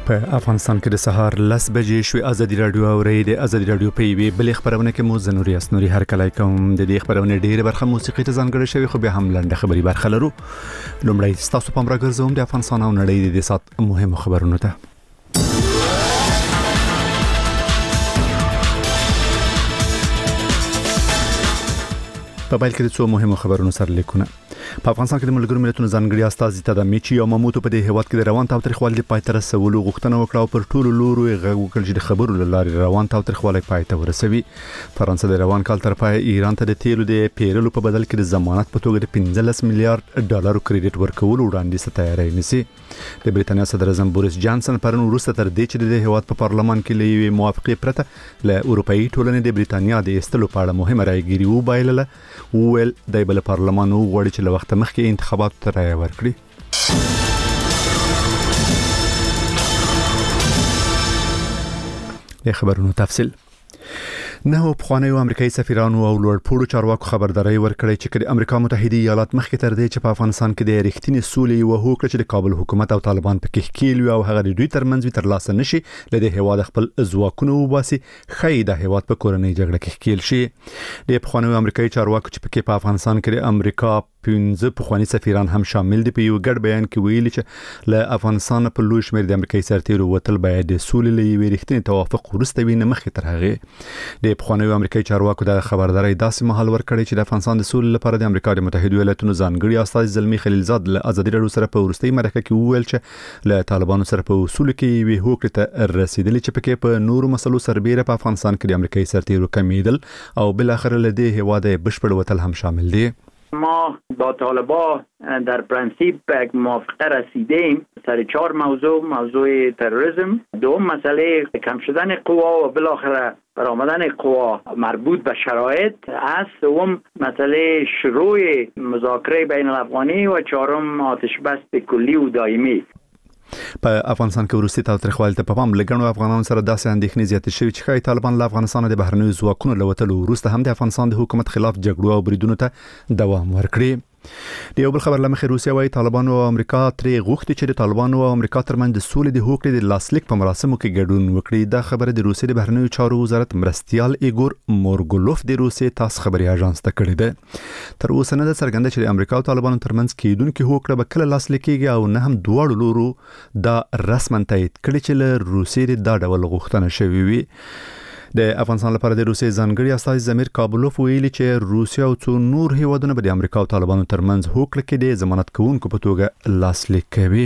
په افغانستان کې د سهار 10 بجې شوې ازادي رادیو اوري د ازادي رادیو په وی بل خبرونه کې مو زنوري اسنوري هر کله کوم د دې خبرونه ډیره برخه موسیقي ته ځانګړې شوی خو به هم لنډه خبري برخه لرو. لومړی تاسو په امر ګرځوم د افغانستان او نړۍ د سات مهمه خبرونه ته. په بایل کې د څو مهمو خبرونو سره لیکونه. په افغانستان کې د ملګرو ملتونو ځانګړي استازي تدامیچی او ماموتو په دې هیواد کې د روان تاوتریخوالي پای ته رسولو غوښتنه وکړه او پر ټولو لورو غږ وکړ چې د خبرو لارې روان تاوتریخوالي پای ته ورسوي. فرانسه د روان کال تر پای ایران ته د تیلو د پیرلو په بدل کې د ضمانت په توګه د 15 میلیارډ ډالر کریډټ ورکول وړاندیز ته تیاری نیسي. د بریټانیا صدر اعظم بوریس جانسن پرون وروسته تر دې چې د هیواد په پارلمان کې لوي موافقه پرته له اروپאי ټولنې د بریټانیا د استلو په اړه مهمه رايګيري وبایلله ویل د بل پارلمان وغوړي چې له وخت مخکې انتخابات ته رایه ورکړي. د خبرونو تفصیل. نه پخوانیو امریکایي سفیرانو او لوړپوړو چارواکو خبرداري ورکړې چې د امریکا متحده ایالات مخکې تر دې چې په افغانستان کې د رښتینی سولې او هوکړه چې د کابل حکومت او طالبان په کې کېلو او هغه د دوی ترمنځ تر لاسه نشي لدې هواد خپل ځواکونه وباسي خې د هواد په کورنۍ جګړه کې کېل شي. د پخوانیو امریکایي چارواکو چې په افغانستان کې د امریکا 15 پخوانی سفیران هم شامل دي په یو ګډ بیان کې ویلي چې له افغانستان په لوی شمېر د امریکایي سرتیرو وتل باید د سولې لوي رښتینی توافق ورسته وي نه مخکې تر هغه. د پخوانیو امریکایي چارواکو د خبرداري داسې مهال ورکړی چې د افغانستان د سولې لپاره د امریکا د متحده ایالاتونو ځانګړي استازي زلمی خلیلزاد له ازادي رادیو سره په ورستۍ مرکه کې وویل چې له طالبانو سره په اصول کې وی هوکړه ته رسیدلی چې پکې په نورو مسلو سربېره په افغانستان کې د امریکایي سرتیرو کمیدل او بل اخر له دې هواده بشپړ وتل هم شامل دي. ما با طالبان در پرنسیپ به یک موافقه رسیدیم سر 4 موضوع تروریسم، دوم مسئله کم شدن قوا و بالاخره برآمدن قوا مربوط به شرایط است، دوم مسئله شروع مذاکره بین الافغانی و چهارم آتش بس کلی و دائمی. په افغانستان کې وروستي تاوتریخوالي ته په پام لګنو افغانانو سره داسې اندېښنې زیاتې شوې چې ښایي طالبان له افغانستان د بهرنیو ځواکونو له وتلو وروسته هم د افغانستان د حکومت خلاف جګړو او بریدونو ته دوام ورکړي. د یو بل خبر لمخې روسیا وايي طالبان او امریکا ترې غوښتي چې د طالبان او امریکا ترمنځ د سولې د هوکړې د لاسلیک په مراسمو کې ګډون وکړي. دا خبره د روسیې د بهرنیو چارو وزارت مرستيال ایګور مورګولوف د روسیې تاس خبري اژانس ته کړی دی. تر اوسه نه ده څرګنده چې د امریکا او طالبانو ترمنځ کېدونکې هوکړه به کله لاسلیک کیږي او نه هم دواړو لورو دا رسماً تایید کړي چې له روسیې دا ډول غوښتنه شوې وي. د افغانستان لپاره د روسیې ځانګړي استازي زمیر کابلوف ویلي چې روسیا او څو نور هیوادونه به د امریکا او طالبانو ترمنځ هوکړه کې د ضمانت کوونکو په توګه لاسلیک کوي.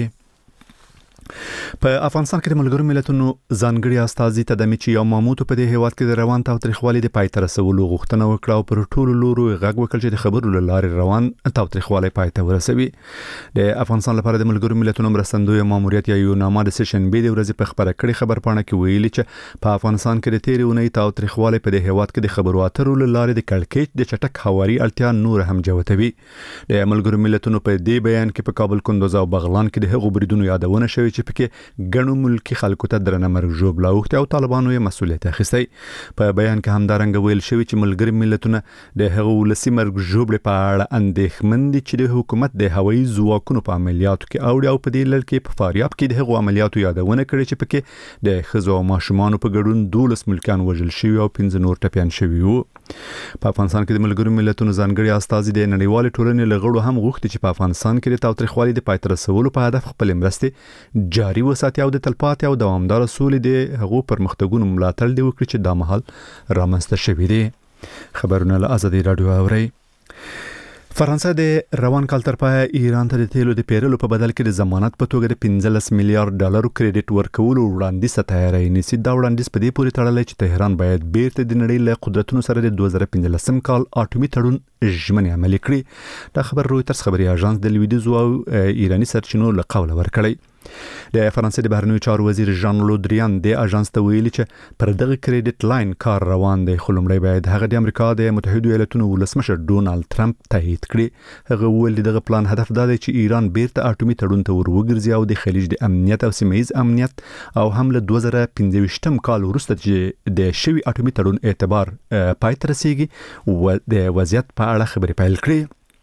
په افغانستان کې د ملګرو ملتونو ځانګړي استازي تدامیچی او ماموتو په دې هیواد کې د روان تاوتریخوالي د پای ته رسولو غوښتنه وکړه او پر ټولو لورو غږ وکړ چې د خبرو لارې روان تاوتریخوالي پای ته ورسوي. د افغانستان لپاره د ملګرو ملتونو مرستندوی ماموریت یا یوناما د سیشن بي د ورځې په خبره کړي خبرپاڼه کې ویلي چې په افغانستان کې د تیرې اونۍ تاوتریخوالي په دې هیواد کې د خبرو اترو لارې د کړکېچ د چټک هواري اړتیا نور هم جوتوي. د ملګرو ملتونو په دې بیان کې په کابل، کندوز او بغلان کې د هغو بریدونو یادونه شوې چې پکې ګڼو ملکی خلکو ته درنه مرګ ژوبله اوښتې او طالبانو یې مسؤلیت اخیستی. په بیان کې همدارنګه ویل شوی چې ملګري ملتونه د هغو ولسي مرګ ژوبلې په اړه اندېښمن دي چې د حکومت د هوایي ځواکونو په عملیاتو کې اوړي او په دې لړ کې په فاریاب کې د هغو عملیاتو یادونه کړې چې پکې د ښځو او ماشومانو په ګډون 12 ملکیان وژل شوي او 15 نور ټپیان شوي وو. په افغانستان کې د ملګرو ملتونو ځانګړي استازي د نړیوال ټولنې له غړو هم غوښتي چې په افغانستان کې د تاوتریخوالي د پای ته رسولو په هدف خپل مرستې جاري وساتي او د تلپاتې او دوامدار سولې د هغو پرمختګونو ملاتړ دی وکړي چې دا مهال رامنځته شوي دي. خبرونه له ازادي رادیو اوري. فرانسه د روان کال تر پای ایران ته د تیلو د پیرلو په بدل کې د ضمانت په توګه د 15 میلیارډ ډالر کریډټ ورکولو وړاندیز ته تیاری نیسي. دا وړاندیز په دې پورې تړلی چې تهران باید بیرته د نړۍ له قدرتونو سره د 2015 کال اټومي تړون ژمنې عملي کړي. دا خبر رویترز خبري اژانس د لویدیځ او ایرانی سرچینو له قوله ورکړی. د فرانسې د بهرنیو چارو وزیر ژان لودریان د اژانس ته ویلي چې پر دغه کریډټ لاین کار روان دی خو لومړی باید هغه د امریکا د متحده ایالاتونو ولسمشر ډونالد ټرمپ تایید کړي. هغه ویل دغه پلان هدف دا دی چې ایران بیرته اټومي تړون ته وروګرځي او د خلیج د امنیت او سیمه ییز امنیت او هم له 2015 کال وروسته چې د شوی اټومي تړون اعتبار پای ته رسیږي و د وضعیت په اړه خبرې پیل کړي.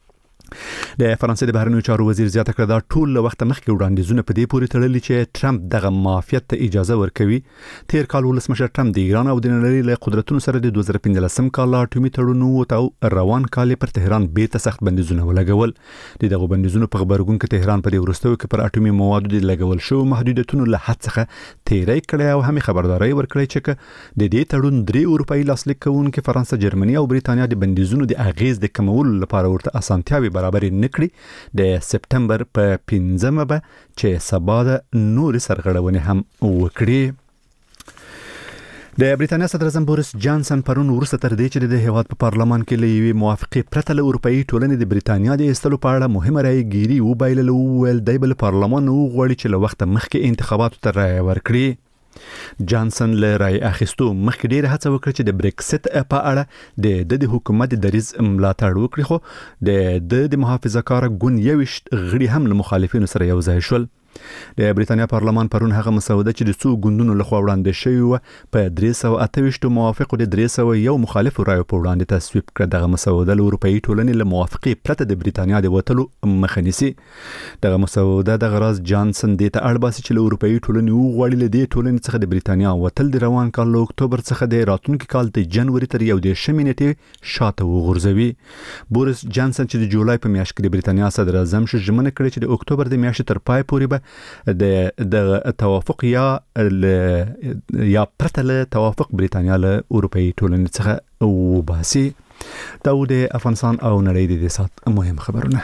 د فرانسې د بهرنیو چارو وزیر زیاته کړه دا ټول له وخت مخکې وړاندیزونه په دې پورې تړلي چې ټرمپ دغه معافیت ته اجازه ورکوي. تیر کال ولسمشر ټرمپ د ایران او د نړۍ له قدرتونو سره د 2015 کال اټومي تړون او روان کال پر تهران بیرته سخت بندیزونه ولګول. دغه بندیزونو په خبرګون کې تهران په دې وروستیو کې پر اټومي موادو د لګول شو محدودیتونو له حد څخه تیری کړی او هم خبرداري ورکړی چې د دې تړون 3 اروپאי لاسلیک کوونکي فرانسه، جرمني او بریتانیا د بندیزونو د اغیز د کمولو لپاره ورته اسانتیاوي برابر نکړي. د سپتمبر په 15مه به چې سبا د نور سرغړونې هم وکړي. د بریتانیا صدر اعظم بوریس جانسن پرون ورسته تر دې چې د هیواد په پارلمان کې لوي موافقه پرته له اروپאי ټولنې د بریتانیا د استلو په اړه مهمه رائے ګيري وبایل ول د پارلمان وغوړي چې له وخت مخکې انتخاباتو ته رائے ورکړي. جانسن له رای اخیستو مخکې ډیره هڅه وکړه چې د بریکسټ په اړه د حکومت د دریځ ملاتړ وکړي، خو د محافظه‌کار ګوند 21 غړي هم له مخالفینو سره یو ځای شول. د بریتانیا پارلمان پرون هغه مسوده چې د څو ګوندونو لخوا وړاندې شوی و په 328 موافق او د 301 مخالف رایو په وړاندې تصویب کړ. دغه مسوده له اروپאי ټولنې له موافقه پرته د بریتانیا د وټلو مخه نیسي. دغه مسوده د غراز جانسن د ته اړباسي چې له اروپאי ټولنې وغوړي له دې ټولنې څخه د بریتانیا وټل د روان کال له اکتوبر څخه د راتلونکي کال د جنوري تر 11 نیټې شاته وغورځوي. بوریس جانسن چې د جولای په میاشت کې د بریتانیا صدر اعظم شو، ژمنه کړې چې د اکتوبر د میاشتې تر پای پورې به د توافق یا پرته له توافق بریتانیا له اروپאי ټولنې څخه وباسي. دا د افغانستان او نړۍ د سات مهم خبرونه.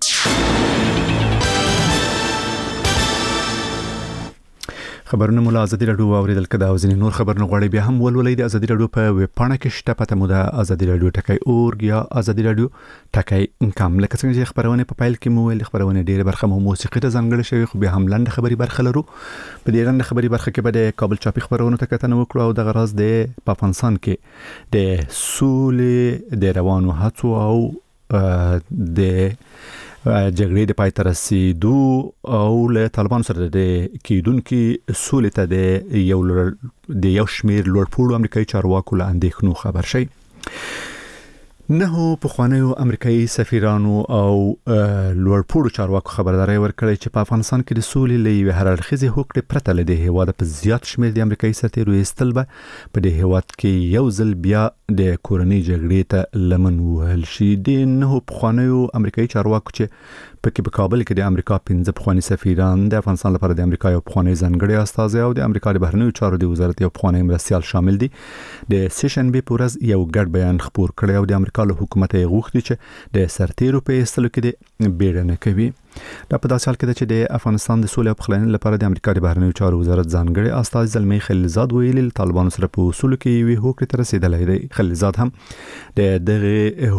خبرونه مولا ازادي رادیو اوریدل کده او ځینې نور خبرونه غواړي بیا هم ولولئ د ازادي رادیو په ویب پاڼه کې شته پته مو د ازادي رادیو ټکی اورګ یا ازادي رادیو ټکی انکم. لکه څنګه چې خبرونه په فایل کې مو ویل خبرونه ډیره برخه مو موسیقي ته ځانګړې شوی، خو بیا هم لاندې خبري برخه لرو. په دې لاندې خبري برخه کې به د کابل چاپی خبرونه ته کتنه وکړو او د غراز د افغانستان کې د سولې د روانو هڅو او د جګړې د پای ته رسیدو او له طالبان سره د کېدونکو سولې ته د یو شمیر لوړپوړو امریکایي چارواکو له اندېښنو خبر شي. نه پخوانیو امریکایي سفیرانو او لوړپوړو چارواکو خبرداري ورکړي چې په افغانستان کې د سولې لوي هررخیزه هوکړه پرته له د هیواد په زیات شمیر د امریکایي سرتیرو استل به په د هیواد کې یو ځل بیا د کورنۍ جګړې ته لمن وهل شي. د نه پخوانیو امریکایي چارواکو چې په کابل کې د امریکا 15 پخوانی سفیران، د افغانستان لپاره د امریکا یو پخوانی ځانګړی استازی او د امریکا د بهرنیو چارو د وزارت یو پخوانی مرستیال شامل دي، د سیشن بي پورز یو ګډ بیان خبر کړی او د امریکا له حکومت یې غوښتي چې د سرتیرو په استلو کې د بیړنه کوي. دا په داسې حال کې چې د افغانستان د سولې او پخلاینې لپاره د امریکا د بهرنیو چارو وزارت ځانګړی استازی زلمی خلیلزاد ویلي طالبانو سره په اصول کې وی هوکړه ته رسیدلی دی. خلیلزاد هم دغه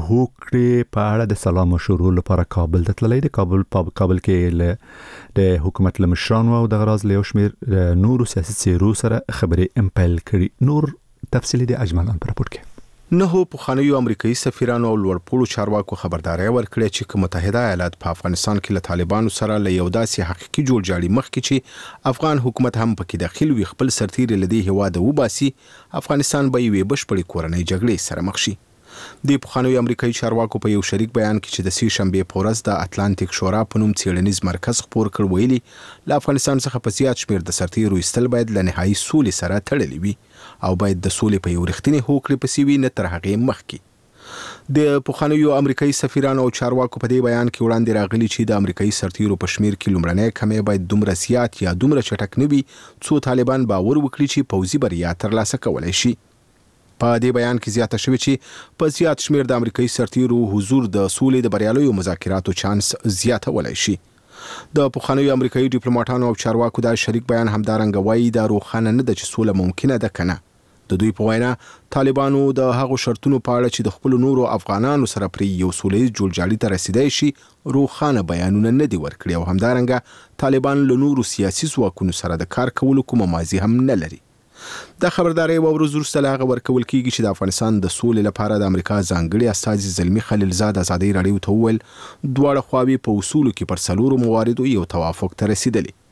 هوکړه په اړه د سلام مشورو لپاره کابل ته تللی دی. کابل کې د حکومت له مشرانو او د غراز له یو شمیر نورو سیاسي څیرو سره خبرې امپایل کړي. نور تفصیلی د اجمالان پر راپور کې نه پخوانیو امریکایي سفیرانو او لوړپوړو چارواکو خبرداري ورکړه چې متحده ایالات په افغانستان کې له طالبانو سره له یو داسې حقيقي جوړجاړي مخکې چې افغان حکومت هم پکې داخل وي خپل سرتیري لدی هواده وباسي، افغانستان به یې بشپړي کورنۍ جګړې سره مخ شي. د پخوانیو امریکایي چارواکو په یو شریک بیان کې چې د سې شنبه په ورځ د اتلانټیک شورا په نوم څېړنیز مرکز خبر کړ ویلي له افغانستان څخه په زیات شمیر د سرتیرو ایستل باید له نهایي سولې سره تړلي وي او باید د سولې په یو رښتینی هوکړه پسې وي نه تر هغې مخکې. د پخوانیو امریکایي سفیرانو او چارواکو په دې بیان کې وړاندې راغلي چې د امریکایي سرتیرو په شمیر کې لومړنۍ کمې باید دومره زیات یا دومره چټک نه وي څو طالبان باور وکړي چې پوځي بریا ترلاسه کولای شي. په دې بیان کې زیاته شوی چې په زیات شمیر د امریکایي سرتیرو حضور د سولې د بریالیو مذاکراتو چانس زیاتولای شي. د پخوانیو امریکایي ډیپلوماټانو او چارواکو د شریک بیان همدارنګه وایي دا روښانه نه ده چې سوله ممکنه ده کنه. د دوی په وینا طالبانو د هغو شرطونو په اړه چې د خپل نورو افغانانو سره پر یو سولې جوړجاړي ته رسیدای شي روښانه بیانونه نه دي ورکړي او همدارنګه طالبان له نورو سیاسي ځواکونو سره د کار کولو کومه ماضي هم نه لري. د خبرداري او ورځ وروسته لاغه ورکول کیږي چې د افغانستان د سولې لپاره د امریکا ځانګړي استازي زلمی خلیلزاد ازادي رادیو ته وویل دواړه خواوې په اصولو کې پر څلورو مواردو یو توافق ته رسیدلی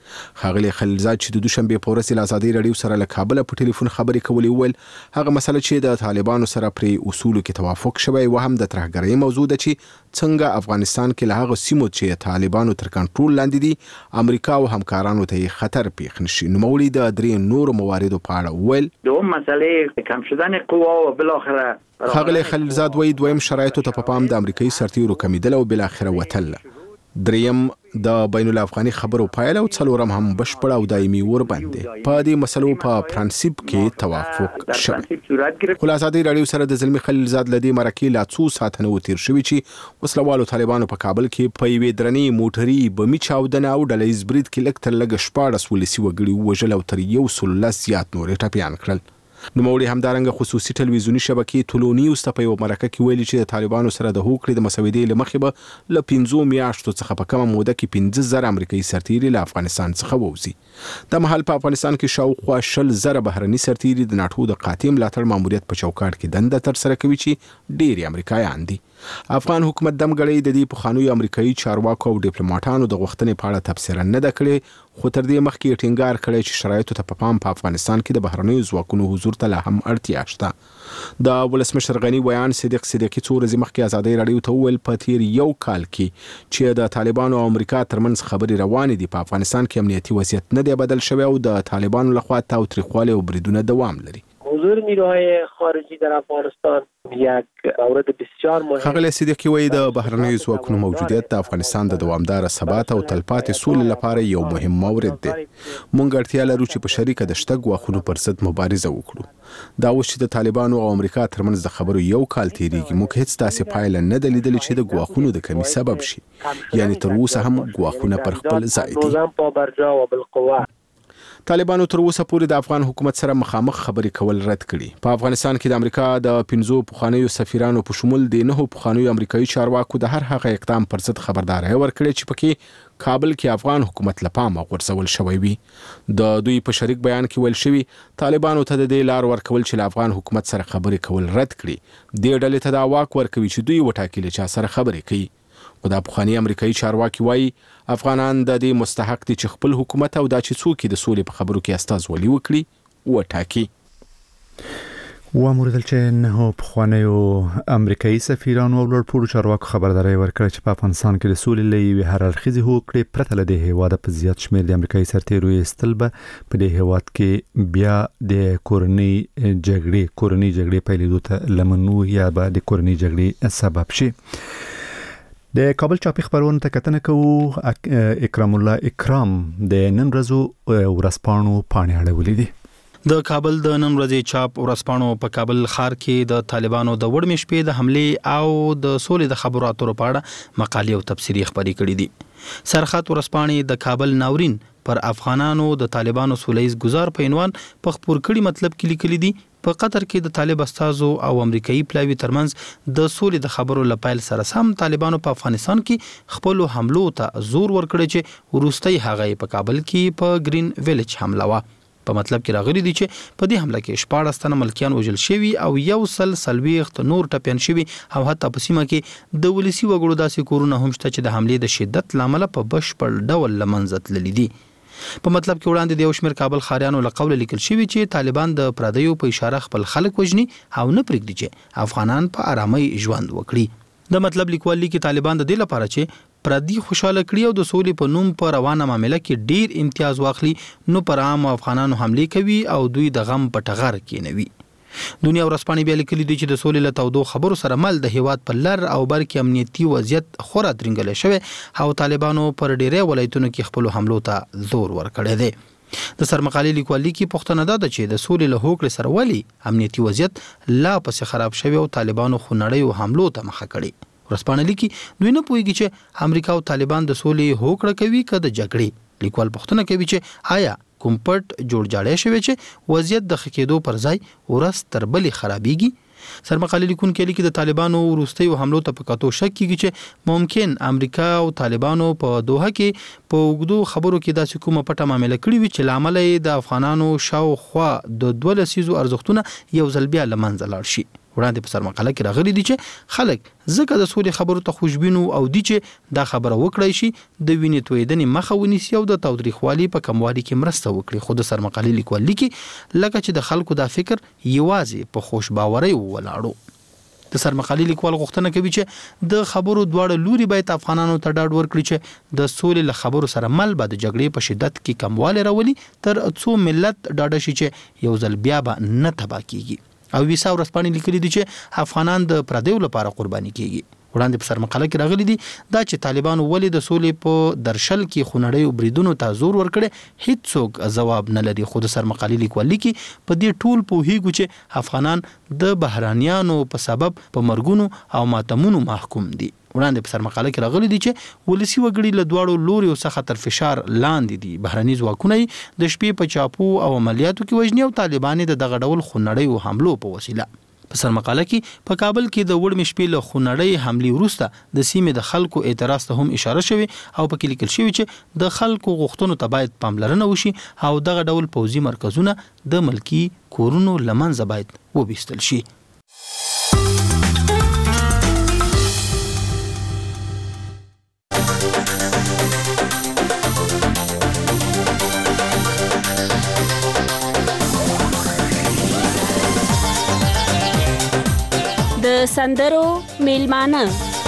ښاغلي خلیلزاد چې د دوشنبه په ورځ له ازادي رادیو سره له کابل په ټلیفون خبرې کولې ول هغه مسله چې د طالبانو سره پر اصولو کې توافق شوی و هم د ترهګرۍ موضوع ده چې څنګه افغانستان کې له هغه سیمو چې طالبانو تر کنټرول لاندې دي امریکا او همکارانو ته خطر پیښ نشي. نو مولوی د درې نور مواردو په اړه ول دوم مسئله کم شدن قوا و بالاخره ښاغلي خلیلزاد وایي دویم شرایطو ته په پام د امریکایي سرتیرو کمیدل او بالاخره وتل. دریم د بین الافغاني خبرو پایله او څلورم هم بشپړ او دایمي وربند دي. په دې مسلو په پرنسيپ کې توافق شوی. خلاصاتي رادیو سره د زلمی خلیلزاد لدی مرکې لا څو ساعتونه وتیر شوی چې وسلوالو طالبانو په کابل کې په یوې درنې موټري بمي چاودنه او ډلهیز برید کې لکه تر لګ 14 ولسی وګړي وژل او تر 110 زیات نورې ټپيان کړل. نو مولوی همدارنګه خصوصي ټلویزیونی شبکې ټولونیوز ته په یو مرکه کې ویلي چې د طالبانو سره د هوکړې د مسودې لمخې به ل 15 میاشتو څخه په کومه موده کې 15000 امریکایي سرتیري له افغانستان څخه ووزي. د محل په افغانستان کې شاوخوا 100,000 بهرني سرتیري د ناتو د قاطع ملاتړ ماموریت په چوکاټ کې دنده تر سره کوي چې ډېری امریکایان دي. افغان حکومت دمګړی د دې پخوانیو امریکایي چارواکو او ډیپلوماټانو د غوښتنې په اړه تبصره نه ده کړې خو تر دې مخکې ټینګار کړی چې شرایطو ته په پام په افغانستان کې د بهرنیو ځواکونو حضور ته لا هم اړتیا شته. د ولسمشر غنی بیان صدیق صدیقی څو ورځې مخکې ازادي رادیو ته ویل په تیر یو کال کې چې د طالبانو او امریکا ترمنځ خبرې روانې دي په افغانستان کې امنیتي وضعیت نه دی بدل شوی او د طالبانو لخوا تاوتریخوالی او بریدونه دوام لري. حضور نیروهای خارجی در افغانستان یک مورد بسیار مهم. ښاغلی صدیقی وایي د بهرنیو ځواکونو موجودیت د افغانستان د دوامدار ثبات او تلپاتې سولې لپاره یو مهم مورد دی. موږ اړتیا لرو چې په شریکه د شته ګواښونو پر ضد مبارزه وکړو. دا اوس چې د طالبانو او امریکا ترمنځ د خبرو یو کال تیریږي موږ هیڅ داسې پایله نه ده لیدلې چې د ګواښونو د کمی سبب شي. یعنی تر اوسه هم ګواښونه پر خپل ځای دي. طالبانو تر اوسه پورې د افغان حکومت سره مخامخ خبرې کول رد کړي. په افغانستان کې د امریکا د 15 پخوانیو سفیرانو په شمول د 9 پخوانیو امریکایي چارواکو د هر هغه اقدام پر ضد خبرداري ورکړي چې پکې کابل کې افغان حکومت لپاره غورځول شوی وي. د دوی په شریک بیان کې ویل شوی طالبانو ته د دې لار ورکول چې افغان حکومت سره خبرې کول رد کړي. د ډلې ته دا واک ورکوي چې دوی وټاکلي چې سره خبرې کوي. خو د افغاني امریکایي چارواکي وایي افغانان د دې مستحق دي چې خپل حکومت او د چڅوکي د سولې په خبرو کې استازولي وکړي وټاکي. واموردل چې نه پخوانیو امریکایي سفیرانو او لوړپوړو چارواکو خبرداري ورکړه چې په افغانستان کې د سولې لوي هر اړخیزي هوکړې پرته له هیواده په زیات شمېر د امریکایي سرتیرو ایستل به په دې هیواد کې بیا د کورنۍ جګړې پیلېدو ته لمنو یا به د کورنۍ جګړې سبب شي. د کابل چاپی خبرونه ته کتنه کوو. اکرام الله اکرام د نن ورځو ورځپاڼو پاڼې اړولې دي. د کابل د نن ورځې چاپ ورځپاڼو په کابل ښار کې د طالبانو د وړمې شپې د حمله او د سولې د خبرو اترو په اړه مقالې او تبصرې خبرې کړې دي. سرخط ورځپاڼې د کابل ناورین پر افغانانو د طالبانو سولهییز گزار په عنوان په خبر کړي مطلب کې لیکلي دي. په قطر کې د طالب استازو او امریکایي پلاوی ترمنځ د سولې د خبرو لپاره سره سم طالبانو په افغانستان کې خپل حملو ته زور ورکړي چې ورستۍ هغه په کابل کې په گرین ویلج حمله وا. په مطلب کې راغلي دي چې په دې حمله کې 14 تنه ملکیان وژل شوي او 140 نور ټپيان شوي او حتی په سیمه کې د ولسی وګړو داسې کورونه هم شته چې د حمله د شدت لامل په بشپړ ډول لمنځه تللي دي. په مطلب کې وړاندې د یو شمېر کابل خاریانو له قوله لیکل شوی چې طالبان د پردیو په اشاره خپل خلک وژني او نه پرېږدي چې افغانان په آرامۍ ژوند وکړي. د مطلب لیکوال لیکي طالبان د دې لپاره چې پردي خوشاله کړي او د سولې په نوم په روانه معاملې کې ډیر امتیاز واخلي نو پر عام افغانانو حمله کوي او دوی د غم په ټغر کې نوي. دنیا ورځپاڼې بیا لیکلي دي چې د سولې له تودو خبرو سره مل د هیواد په لر او بر کې امنیتي وضعیت خورا درنګل شوی او طالبانو پر ډیری ولایتونو کې خپل حملو ته زور ورکړی دی. د سرمقالې لیکوال لیکي پښتنه ده چې د سولې له هوکړې سره ولی امنیتي وضعیت لا پسې خراب شوی او طالبانو خونړیو حملو ته مخه کړي. ورځپاڼه لیکي دوی نه پوهیږي چې امریکا او طالبان د سولې هوکړه کوي که د جګړې. لیکوال پښتنه کوي چې آیا کوم پټ جوړ جاړی شوی چې وضعیت د خکېدو پر ځای ورځ تر بلې خرابېږي. سرمقالې لیکونکي لیکي د طالبانو وروستیو حملو ته په کتو شک کیږي چې ممکن امریکا او طالبانو په دوحه کې په اوږدو خبرو کې داسې کومه پټه معامله کړې وي چې لامل د افغانانو شاوخوا د 12 ارزښتونه یو ځل بیا لمنځه لاړ شي. وړاندې په سرمقاله کې راغلي دي چې خلک ځکه د سولې خبرو ته خوشبینو او دي چې دا خبره وکړای شي د وینې تویدنې مخه ونیسي او د تاوتریخوالي په کموالي کې مرسته وکړي. خو د سرمقالې لیکوال لیکي لکه چې د خلکو دا فکر یوازې په خوش باورۍ ولاړو. د سرمقالې لیکوال غوښتنه کوي چې د خبرو دواړه لوري باید افغانانو ته ډاډ ورکړي چې د سولې له خبرو سره مل به د جګړې په شدت کې کموالی راولي تر څو ملت ډاډه شي چې یو ځل بیا به نه تباه کیږي. او ویسا ورځپاڼې لیکلي دي چې افغانان د پردیو لپاره قرباني کیږي. وړاندې په سرمقاله کې راغلي دي دا چې طالبانو ولې د سولې په درشل کې خونړیو بریدونو ته زور ورکړي هیڅوک ځواب نه لري. خو د سرمقالې لیکوال لیکي په دې ټول پوهیږو چې افغانان د بهرانیانو په سبب په مرګونو او ماتمونو محکوم دي. وړاندې په سرمقاله کې راغلي دي چې ولسی وګړي له دواړو لوري څخه تر فشار لاندې دي. بهرني ځواکونه د شپې په چاپو او عملیاتو کې وژني او طالبان د دغه ډول خونړیو حملو په وسیله. په سرمقاله کې په کابل کې د وړمې شپې له خونړۍ حملې وروسته د سیمې د خلکو اعتراض ته هم اشاره شوی او په کې لیکل شوی چې د خلکو غوښتنو ته باید پاملرنه وشي او دغه ډول پوځي مرکزونه د ملکی کورونو لمنځه باید وبیستل شي. د سندرو میلمانه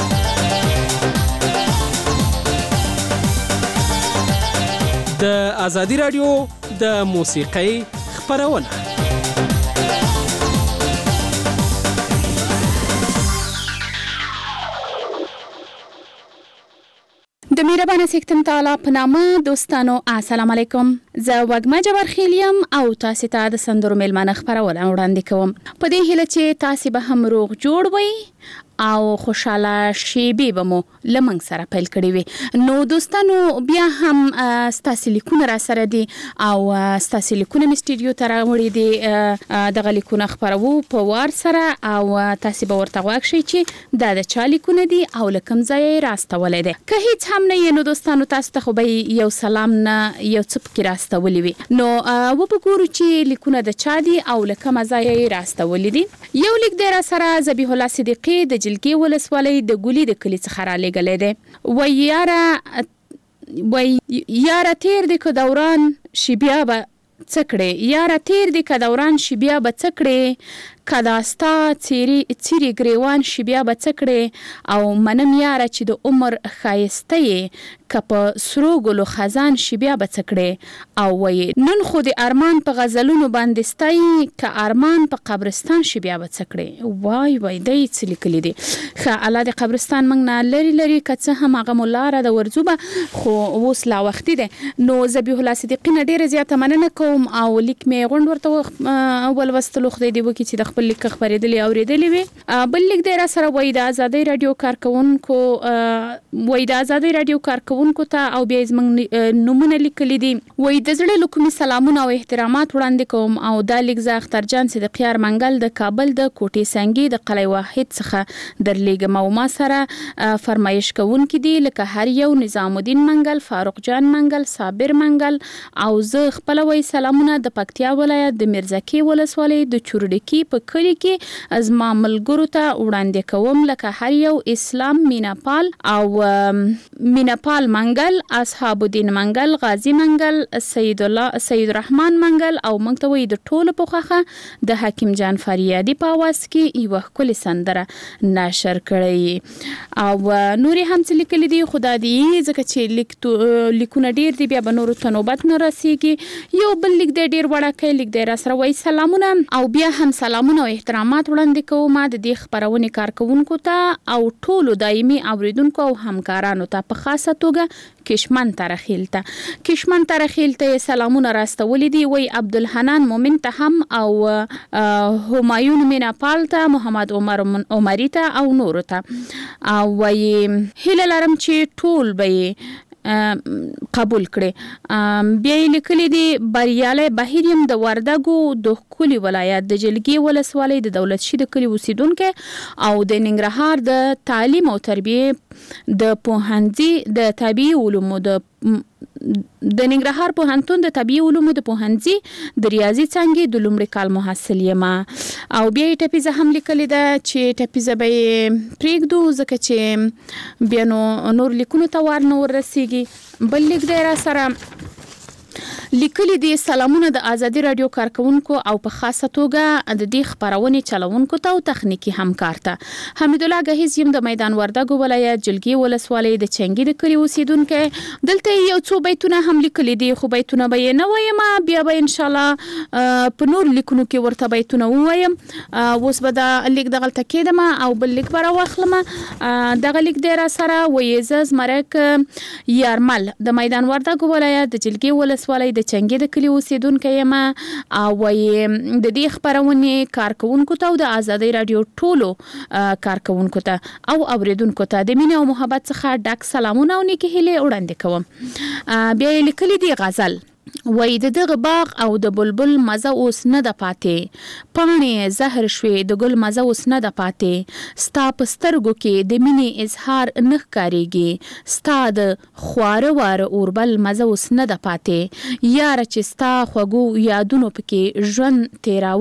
د ازادي رادیو د موسیقۍ خبرونه. د مهربانه سیکتم تعالی په نامه دوستانو السلام علیکم. زه وګما جبر خیلیم او تاسو ته د سندرو میلمانه خبرونه وړاندې کوم په دې هیله چې تاسو به هم روغ جوړ وئ او خوشاله شیبې به مو لمنګ سره پیل کړی وي. نو دوستانو بیا هم ستاسو لیکونه را سره دي او ستاسو لیکونه می سټوډیو ته راوړي دي. دغه لیکونه خبرو په وار سره او تاسو به ورته واکشئ چې دا د چا لیکونه دي او لکم ځای راستولې دي. که هیڅ هم نه نو دوستانو تاسو ته خو به یو سلام نه یو څپ کې راستولې وي. نو وګورو چې لیکونه د چا دي او لکم ځای راستولې دي. یو لیک دی را سره ذبیح الله صدیقی د جلګي ولسوالۍ د ګولي د کلی څخه را لېږلی دی. وای یاره تیر دی که دوران شي بیا به څه کړې، یاره تیر دی که دوران شي بیا به څه کړې، که داستا څیرې ګریوان شي بیا به څه کړې، او منم یاره چې د عمر ښایسته یې که په سرو ګلو خزان شي بیا به څه کړې. او وایي نن خو د ارمان په غزلونو باندې ستایي که ارمان په قبرستان شي بیا به څه کړې. وای وای دی څه لیکلي دي. ښه الله د قبرستان موږ نه لرې لرې که څه هم هغه مو لاره د ورځو به خو اوس لا وختي دی. نو ذبیح الله صدیقي نه ډېره زیاته مننه کوم او لیک مې غونډ ورته ولوستلو. خدای دې وکړي چې د خپل لیک خبرېدلې اورېدلې وي. بل لیک دی را سره وایي د ازادۍ راډیو کارکوونکو وایي د ازادۍ راډیو کارکوونکو ته او بیا زموږ نومونه لیکلي دي. وایي د زړه له کومې سلامونه او احترامات وړاندې کوم او دا لیک زه اخترجان صدیقیار منګل د کابل د کوټې سنګي د قلعه واحد څخه درلیږم او ما سره فرمایش کوونکي دي لکه هر یو نظام الدین منګل، فاروق جان منګل، صابر منګل او زه خپل وایي سلامونه د پکتیا ولایت د میرزکي ولسوالۍ د چورډکی په کلی کې از ما ملګرو ته وړاندې کوم لکه هر یو اسلام میناپال او میناپال منګل، اصحاب الدین منګل، غازی منګل، سید الرحمن منګل او موږ ته وایي د ټولو په خوښه د حکیم جان فریادي په اواز کې یوه ښکلې سندره نشر کړی. او نورې هم څه لیکلي دي خدا دې ځکه چې لیکونه ډېر دي بیا به نورو ته نوبت نه رسیږي. یو بل لیک دی ډېر وړاکی لیک دی را سره وایي سلامونه او بیا هم سلامونه او احترامات وړاندې کوم د دې خپرونې کارکوونکو ته او ټولو دایمي اوریدونکو او همکارانو ته په خاصه توګه کشمن ترخیل ته سلامونه راستولي دي. وای عبدالحنان مومن ته هم او همایون میناپال ته، محمد عمر عمری ته او نورو ته. او وای هیله لرم چې ټول به قبول کړي. بیا یې لیکلي دي بریالی بهیر یم د وردګو د ښکلي ولایت د جلګي ولسوالۍ د دولت شي د کلي اوسیدونکی او د ننګرهار د تعلیم او تربیې د پوهنځي د طبيعي علومو د ننګرهار پوهنتون د طبيعي علومو د پوهنځي د ریاضي څانګې د لومړي کال محصل یم او بیا ټپیزه هم لیکلې ده چې ټپیزه به پرېږدو ځکه چې بیا نور لیکونو ته وار نه ورسیږي. بل لیک دی را سره لیکلي دي سلامونه د ازادي رادیو کارکونکو او په خاصه توګه د دې خبرونې چلونکو ته او تخنیکی همکار ته. حمید الله غهیز یم د میدان وردګو ولایت جلګي ولسوالۍ د چنګي د کلی اوسیدونکو. دلته یو څو بیتونه هم لیکلي دي خو بیتونه به نه وایم بیا به ان شاء الله په نور لیکونو کې ورته بیتونه وایم. اوس به دا لیک دغلته کېدم او بل لیک به راواخلم. دغه لیک دی را سره ویزز مرک یارمل د میدان وردګو ولایت د جلګي ولسوالۍ د چنګي د کلی اوسیدونکو یم او د دې خبرونې کارکونکو ته او د ازادي رادیو ټولو کارکونکو ته او اوریدونکو ته د مینې او محبت څخه ډک سلامونه او نیکی هیلې وړاندې کوم. بیا لیکلي دی غزل وای د دغه باغ او د بلبل مزه اوس نه د پاتې پاڼې زهر شوي د ګل مزه اوس نه د پاتې ستا په سترګو کې د مینې اظهار نه ښکارېږي ستا د خواره واره اوربل مزه اوس نه د پاتې یاره چې ستا خوږو یادونو پکې ژوند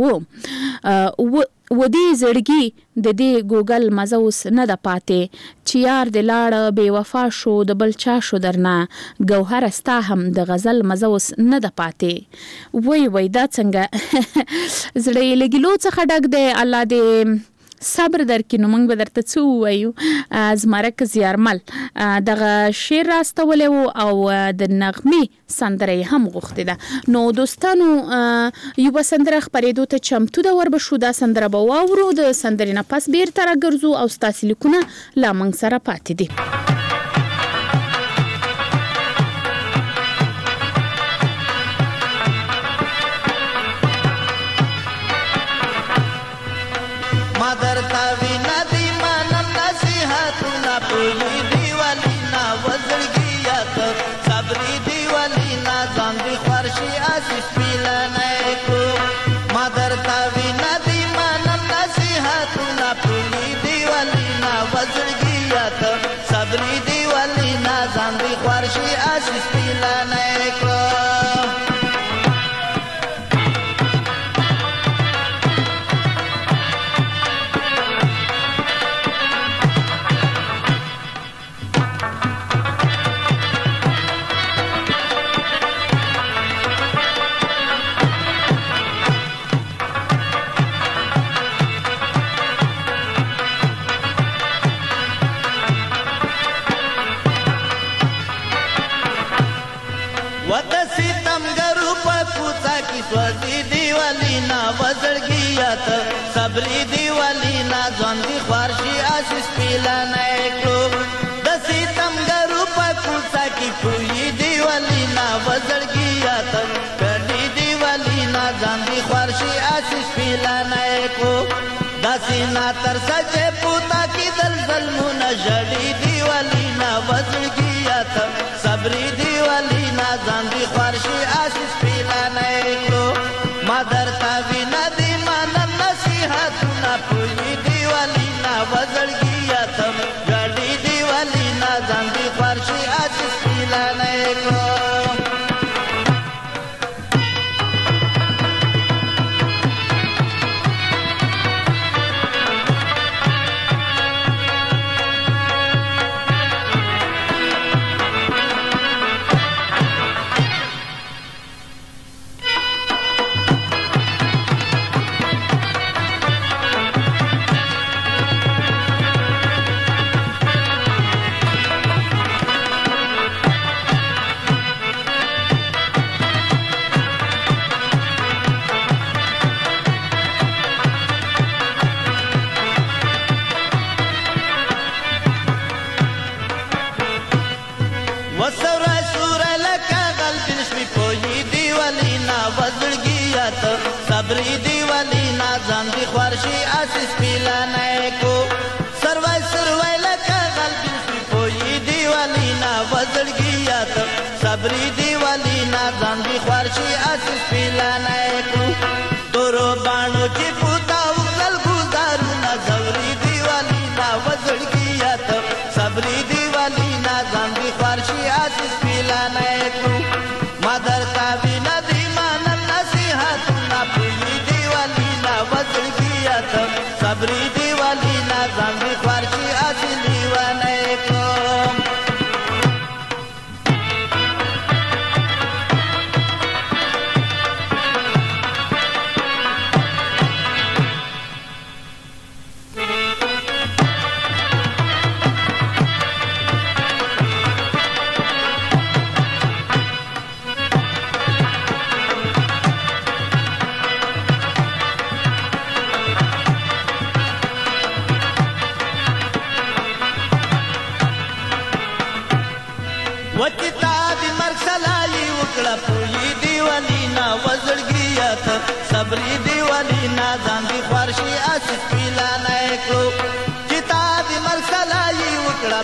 تیراوه و دې زړګي د دې ګوګل مزه اوس نه د پاتې چې یار د لاړه بې وفا شو د بل چا شو درنه ګوهر ستا هم د غزل مزه اوس نه د پاتې. وای دا څنګه زړه یې لګلو څخه ډک دی الله دې صبر درکې. نو موږ به درته څه ووایو زمرک زیارمل دغه شعر راستولی و او د نغمې سندره یې هم غوښتې ده. نو دوستانو یوه سندره خپرېدو ته چمتو ده ور به شو. دا سندره به واورو د سندرې نه پس بیرته راګرځو او ستاسې لیکونه لا موږ سره پاتې دي. صبری دیوالی نا ځان دی خوارشي آسیس پیلا نه کړو د ستمګرو په کوڅه کې کوی دیوالی نا وزړګیا ته کړي دیوالی نا ځان دی خوارشي آسیس پیلا نه کړو د سینا تر سچ پوتا کې دلدل مون جړي دیوالی نا وزړګیا ته صبری دیوالی نا ځان دی خوارشي آسیس پیلا نه کړو ما درتا وینا دی پولی دیوالی نا وزړګیا تم ګړي دیوالی نا ځان دی خوارشي آسیس پیلا نه کړو. صبری دیوالی نا ځان دی خوارشي آسیس پیلا نه کو سروای لکه قلبی سپی پوی دیوالی نا وزړګیا ته صبری دیوالی نا ځان دی خوارشي آسیس پیلا نه کو تورو باڼو چې پوتا وکل ګزارو نا زوري دیوالی نا وزړګیا ته صبری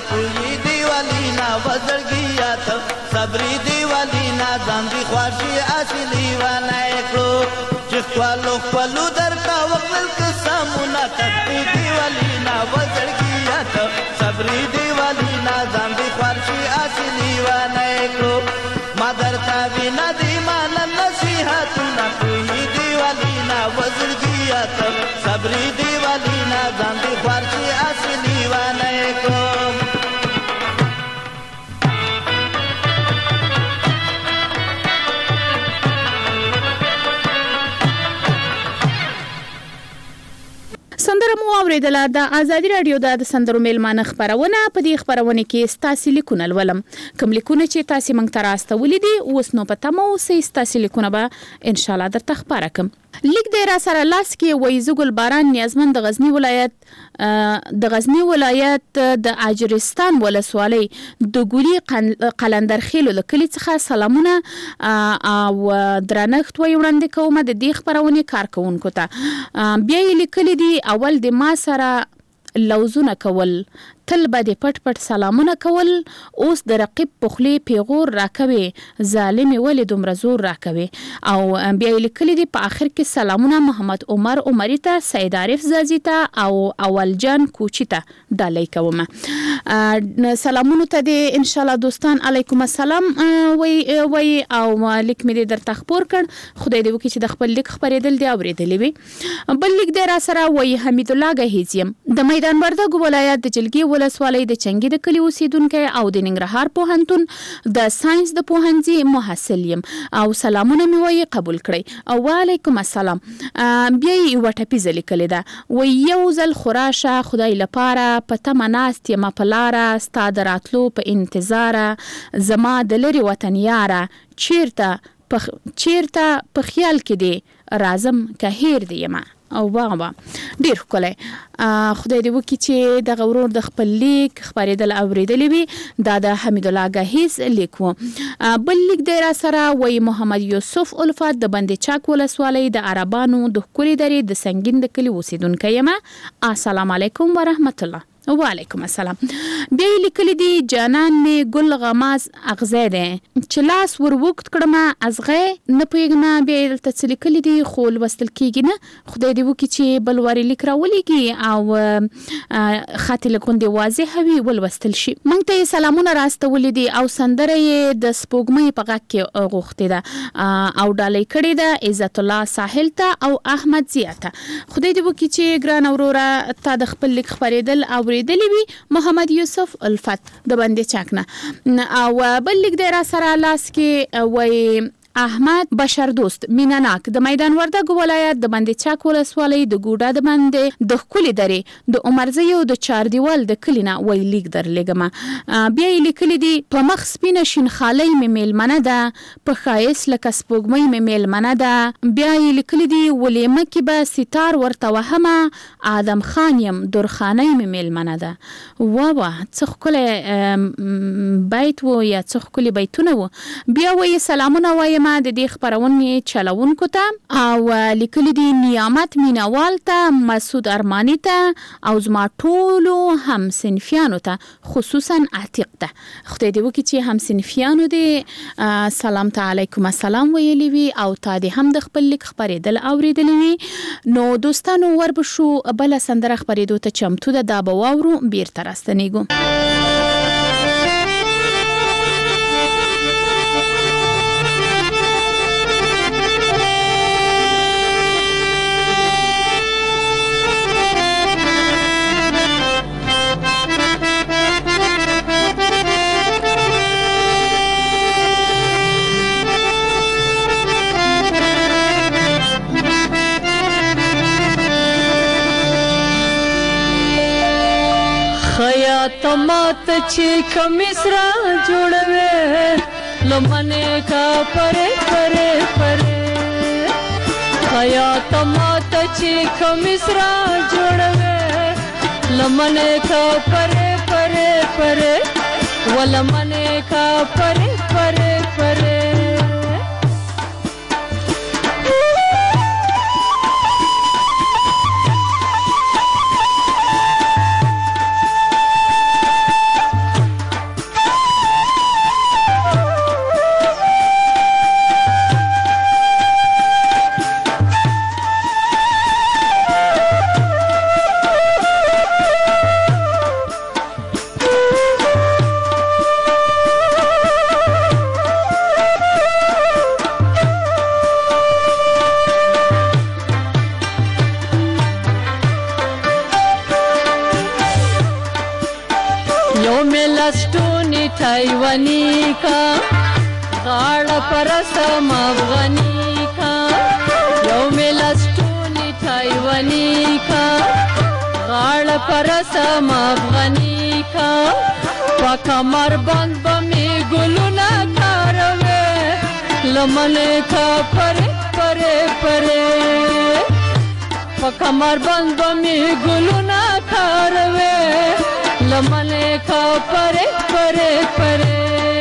کوی دیوالی نا وزړګیا ته صبرې دیوالی نا ځان دی خواشي اصلي ونه کړو چې خپلو درته وکړل قسمونه تکي دیوالی نا وزړګیا ته صبرې دیوالی نا ځان دی خواشي اصلي ونه کړو ما درته وینا دی مان نصیحتونه کوی دیوالی نا وزړګیا ته صبرې دیوالی نا ځان دی خواشي اصلي ونه کړو سندره مو اوریدله د ازادي رادیو د سندرو میلمانه خبرونه په دې خبرونه کې ستاسو لیکونه ولم کوم لیکونه چې تاسو مونږ ته راستولې دي اوس نو پته مو سې ستاسو لیکونه به ان شاء الله درته خبره کوم لیک د را سره لاس کې وایزګل باران نیازمن د غزنی ولایت د اجرستان ولسوالۍ د ګولي قلندرخیل له کلی څخه سلامونه او درنښت وړاندې کوم د دې خبرونه کارکونکو ته بیا لیکلي دي اول د ما سره لوزونه کول تل به د پټ پټ سلامونه کول اوس د رقیب پخلی پیغور راکوي ظالم ولې دومره زور راکوي او بیا لیکلي دي په اخر کې سلامونه محمد عمر عمری ته سید عارف زازی ته او اول جان کوچی ته د لیکوم سلامونه ته د ان شاء الله دوستان علیکم السلام وی او لیک مې درته خبر کړ خدای دې وکړي چې د خپل لیک خبرېدل دی اوریدلې وي بل لیک د را سره وی حمید الله غهیزیم د میدان وردګ ولایت د جلګي ولسوالۍ د چنګي د کلی اوسیدونکو او د ننګرهار پوهنتون د ساينس د پوهنځي محصل یم او سلامونه مې وایي قبول کړئ او وعلیکم السلام بیا یې وټپیزه لیکلې ده و یو ځل خراشه خدای لپاره په تمناست یم په لاره ستا د راتلو په انتظار زما د لري وطن یاره چیرته په خیال کې دی رازم که هیر دی یم او بابا ډیر ښکلی خدای دې وکړي چې دغه ورور د خپل لیک خبرېدل اوریدلی وي دا د حمید الله غهیز لیک و بل لیک دی را سره وایي محمد یوسف الفت د بند چاک ولسوالۍ د عربانو د ښکلې درې د سنګین د کلي اوسیدونکی یم السلام علیکم ورحمت الله وعلیکم السلام بیا لیکلی دی جانان می ګل غماز اغزه ده چې لاس ور وخت کړم ازغه نه پیګنه بیا دلته لیکلی دی خول وستل کیږي نه خدای دې وکړي چې بلواري لیک راولېږي او خاطر لکوندې واضح وي ول وستل شي مونږ ته سلامونه راستولې دي او سندره یې د سپوږمۍ په غږ کې غوښتې ده او ډالۍ کړې ده عزت الله ساحل ته او احمد زیات خدای دې وکړي چې ګران اورورا تا د خپل لیک خبرېدل او دلی وی محمد یوسف الفت د باندې چاکنه او بل لیک د را سره لاس کې وای احمد بشر دوست میناناک د میدان وردګ ولایت د باندې چاک ولسوالۍ د ګوډه د باندې د خولي درې د عمرزیو د چار دیوال د کلینا وای لیک در لګما بیا لیکلی دی په مخ سپینه شین خالی می میلمنه ده په خایس لکه سپوږمۍ می میلمنه ده بیا لیکلی دی ولیمه کې به ستار ورته وهمه آدم خان یم درخانه می میلمنه ده وا څه کله بیت و یا څه کله بیتونه و بیا وای سلامونه وای ما د دې خبرونه چلوونکو ته او لیکلي دي نیامت مینوال ته مسعود ارمانی ته او زما ټولو هم صنفیانو ته خصوصا عتیق ته خدای دې وکړي چې هم صنفیانو دې سلام علیکم السلام ویلي وي او تا دې هم د خپل لیک خبرېدل اوریدلی وي نو دوستانو وربشو بل سندره خبرېدو ته چمتو ده دا به واورو بیرته راستنیږو تمات چې کمیس را جوړوي لمنه کا پره پره پره خیا تمات چې کمیس را جوړوي لمنه کا پره پره پره ولمنه کا پره پره پره ملستونی تایوانی کا غاړه پرسم افغانی کا یو ملستونی تایوانی کا غاړه پرسم افغانی کا پکمر بند بمی ګلونه کاروي لمنه کا پره پره پره پکمر بند بمی ګلونه کاروي لمنه کا پره پره پره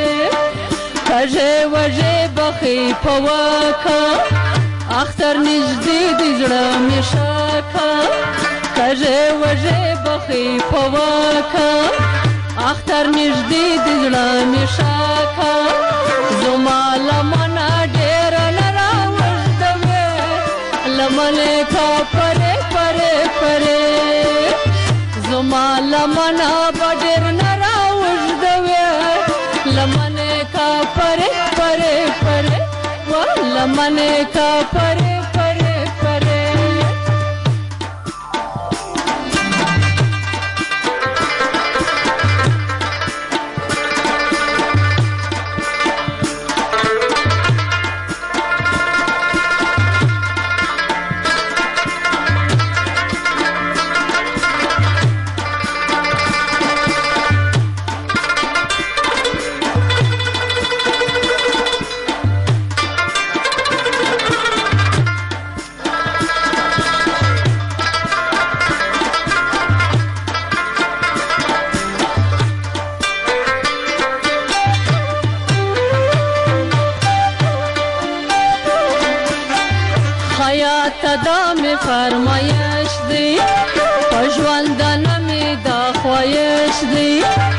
کژه وژه بخی پواکا اختر نږدې د زړه می شاکا کژه وژه بخی پواکا اختر نږدې د زړه می شاکا زما لمنه ډېر نه راوږدوي لمنه کا پره پره پره زما لمنه ډېر نه راوږدوي لمنه کا پره پره پره لمنه کا پره پره پره فرمایش دی پژوندن می دا خوایش دی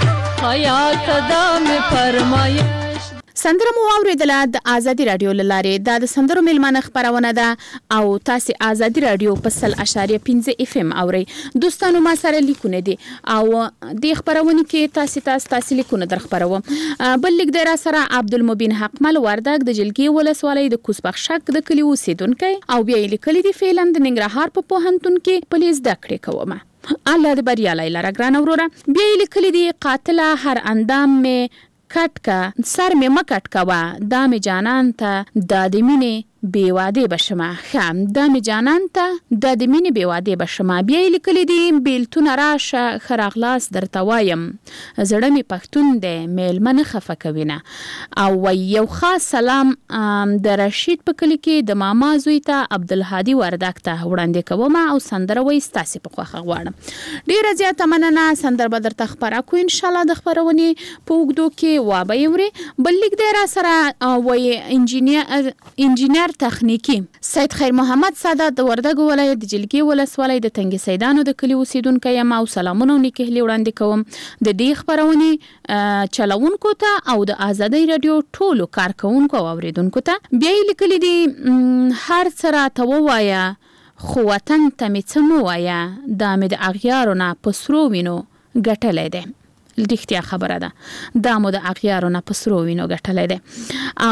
حیات دا می فرمایش. سندره مو اوریدله د ازادي رادیو لاره د سندرو میلمانه خبرونه ده او تاسو ازادي رادیو په 100.5 اف ام اوري. دوستانو ما سره لیکونه دي او د خبرونه کې تاسو لیکونه در خبرو. بل لیک در سره عبدالمبین حقمل وردګ د جلګي ولسوالۍ د کوسبخشک د کلی اوسیدونکو او بیا لیکلي دی فعلا د ننګرهار په پوهنتون کې پولیس د کړې کومه الله د بریا لاره ګران اورورا. بیا لیکلي دی قاتل هر اندام می کټ کا سر می مکټ کا دا می جانان ته د دمینه بیواده بشما خام د می جانان ته د دمینه بیواده بشما. بیا لیکلی دی بیلتون راشه خراغلاس در توایم زړه می پښتون دی میلمن خفه کوینه او یو خاص سلام د رشید په کلی کې د ماما زوی ته عبدالهادي وردګ ته وړاندې کوم او سندره وای ستاسو په خوخه غواړم. ډیره زیاته مننه سندره بدر تخبره کو ان شاء الله د خبرونی په وګدو کې وابېوري. بل لیک دی را سره وای انجینیر تخنیکی سید خیر محمد سادات د وردګ ولایت د جلګي ولسوالۍ د تنګ سیدانو د کلی اوسیدونکو یم او سلامونه نیکهلی وړاندې کوم د دې خبرونه چلوونکو ته او د ازادي رادیو ټولو کارکونکو او اوریدونکو ته. بیا لیکلی دی هر سره ته وایا خو وطن ته می څمو وایا د امید اغیارونه پسرو وینو ګټلې ده. لډیختیا خبره ده د مو د اغیارونه پسرو وینو ګټلې ده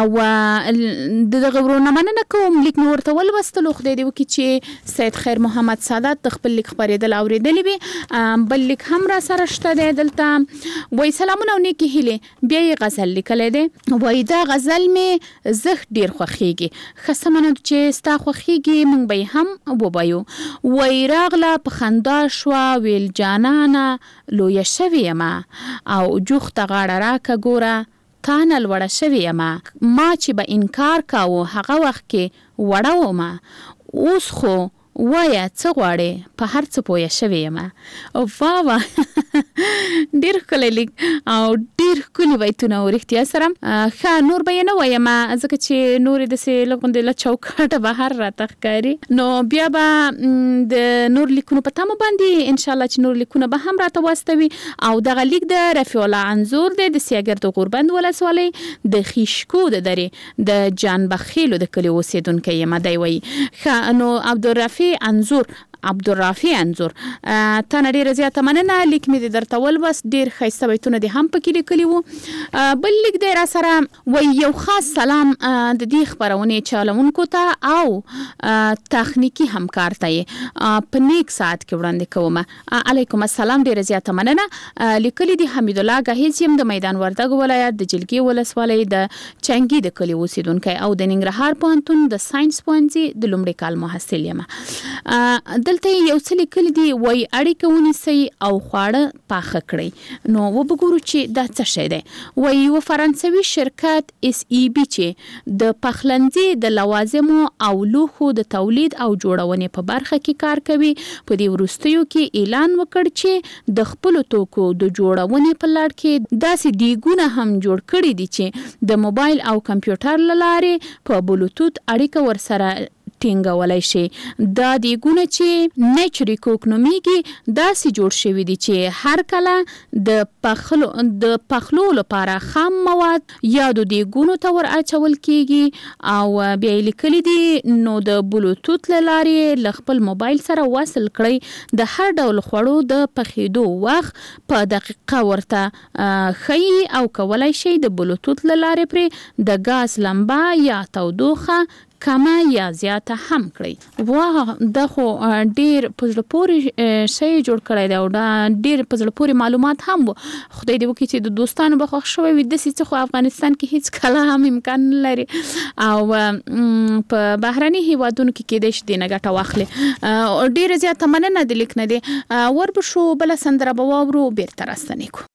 او د غورونه مننه کوم لیک نور ته ول وستلو خدای دی وکي چې سید خیر محمد سادات د خپل لیک خبرېدل اوریدلې وي. بل لیک هم را سره شته دی دلته وای سلامونه نیکی هله بیا غزل لیکلې ده وای دا غزل می زخ ډیر خوخیږي خصمنه چې ستا خوخیږي مونږ به هم وبایو وای راغله په خندا شو ویل جانانا لوی شوی ما او جوخت غاړه راکه ګوره تانه لوړه شوی ما چې به انکار کاوه هغه وخت کې وړه ومه اوس خو وایا څه غواړې په هر څه پوهه شوی ما او واوا ډیر کلی او ډیر کلی وایتونه ورختیا سره ښه نور به نه وایم ځکه چې نور د سه لغوند له چوکاټه بهر راتخکاری نو بیا به د نور لیکونو په تمه باندې ان شاء الله چې نور لیکونه به هم راته واستوي او دغه لیک د رفیع الله انزور د سیاګر د غوربند ولسوالۍ د خیشکو د درې د جان بخیلو د کلی اوسیدونکو یم دی وی ښه نو عبدالرفیع انزور عبدالرافع انزور تنه ډیره زیاته مننه. لیک مې درته ولوس، ډیر ښایسته بیتونه دې هم پکې لیکلي وو. بل لیک دی را سره وایي یو خاص سلام د دې خپرونې چلوونکو ته او تخنیکی همکار ته په نیک ساعت کې وړاندې کوم. علیکم السلام، ډیره زیاته مننه. لیکلي دي حمید الله غهیز یم د میدان وردګ ولایت د جلګي ولسوالۍ د چنګي د کلی اوسیدونکی او د ننګرهار پوهنتون د ساينس پوهنځي د لومړي کال محصل یم. دلته یو څه لیکلي دي وایي اړیکه ونیسئ او خواړه پاخه کړئ. نو وګورو چې دا څه شی دی. وایي یو فرانسوي شرکت SEB چې د پخلنځي د لوازمو او لوښو د تولید او جوړونې په برخه کې کار کوي په دې وروستیو کې اعلان وکړ چې د خپل توکو د جوړونې په لړ کې داسې دیګونه هم جوړ کړي دي چې د موبایل او کمپیوټر لاره په بلوتوث اړیکه ورسره ټینګولای شي. دا دیګونه چې نیچري کوکنومیږي داسې جوړ شوی دي چې هر کله د پخلو لپاره خام مواد یا د دیګونو ته ور اچول کیږي او بیا لیکلي دي نو د بلوتوث لارې ل خپل موبایل سره وصل کړئ. د هر ډول خوړو د پخېدو وخت په دقیقه ورته ښیي او کولای شي د بلوتوث لارې پر د غاز لمبه یا تودوخه کمه یا زیاته هم کړئ. واه دا خو ډیر په زړه پورې شی جوړ کړی دی او دا ډیر په زړه پورې معلومات هم وو. خدای دې وکړي چې د دوستانو به خوښ شوی وي. داسې څه خو افغانستان کې هیڅ کله هم امکان نه لري او په بهرني هیوادونو کې کېدای شي دې نه ګټه واخلي. ډیره زیاته مننه د لیک نه دی. وربشو بله سندره به واورو بیرته راستنې کړو.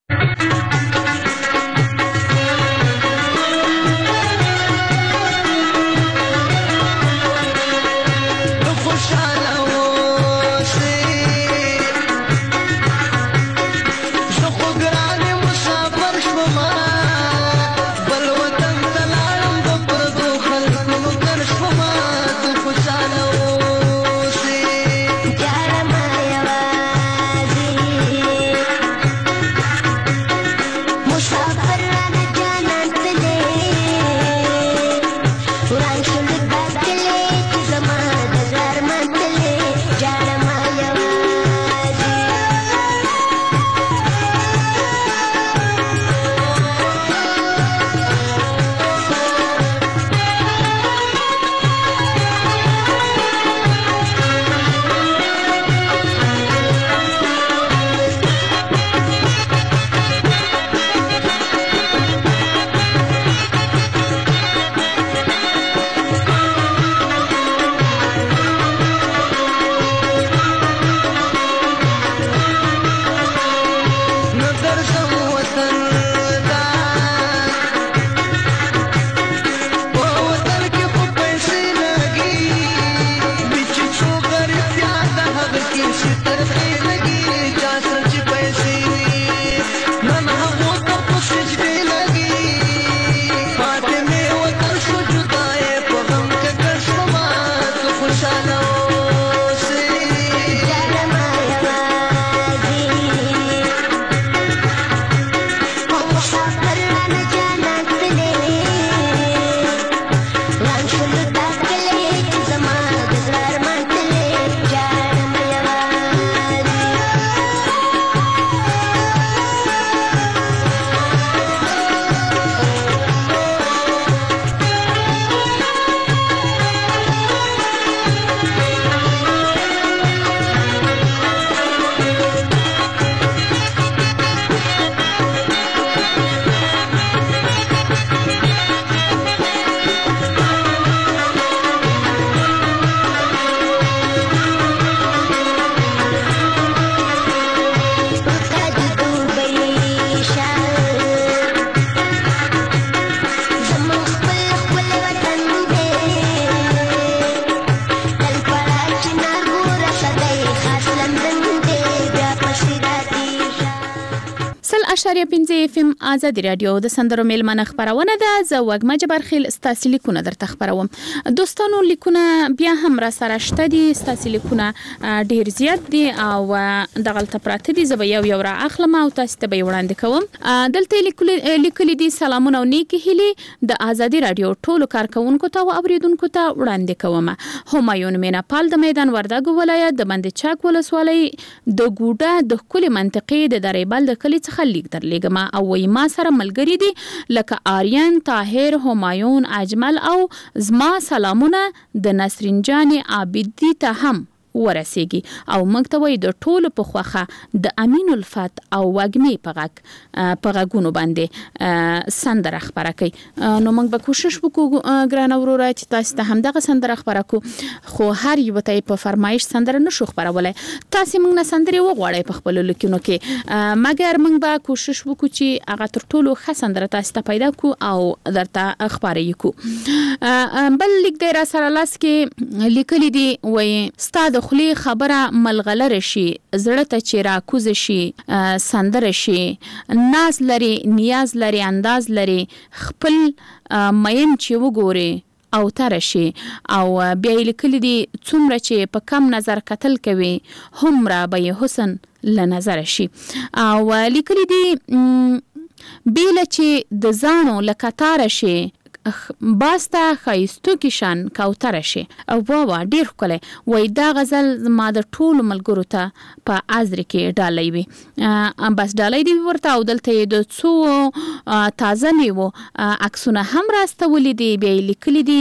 103.5 FM آزادي رادیو د سندرو میلمنه خبرونه ده. زه وګما جبرخیل ستاسو لیکونه درته خبروم. دوستانو لیکونه بیا هم را سره شته دي، ستاسو لیکونه ډیر زیات دي او دغلته پراته دي. زه به یو را اخلم او تاسو ته به وړاندې کوم. دلته لیکلي دي سلامونه او نیکی هیلې د آزادي رادیو ټولو کارکونکو ته او اوریدونکو ته وړاندې کوم. همایون میناپال د میدان وردګو ولایت د بند چاک ولسوالۍ د ګوډه د کلی منطقې د دریبل د کلی څخه لیک درلېږم او وای ما سره ملګری دي لکه آریان، طاهر، همایون، اجمل او زما سلامونه د نسرین جان عابدی ته هم ورسیږي او موږ ته وای د ټولو په خوخه د امین الفت او وګمی په غونو باندې سندره خبره کوي. نو موږ به کوشش وکړو ګران اورورا چې تاسو ته هم دغه سندره خبره کو، خو هر یو ته په فرمایش سندره نشو خبرولای. تاسو موږ نه سندره وغواړئ په خپل لیکونو کې، مګر موږ به کوشش وکړو چې هغه تر ټولو ښه سندره تاسو ته پیدا کو او درته خبرې کو. بل لیک دی را سره لاس کې لیکلي دي وای ستاد خلی خبره ملغلره شي، زړه ته چې راکوز شي، سندره شي، ناز لري، نیاز لري، انداز لري، خپل مین چې وګوري او تر شي. او بیا لیکلي دي څومره چې په کم نظر قتل کوي همرا به حسن له نظر شي. او لیکلي دي بیل چې د ځانو لکتار شي، باستا خایستو کشان کوتره شي. او واوا ډیر ښکلی وای دا غزل ما د ټولو ملګرو ته په عذر کې ډالۍ وي. بس ډالۍ دی ورته او دلته د څو تازه میوو عکسونه هم راستولي دي. بیا لیکلي دي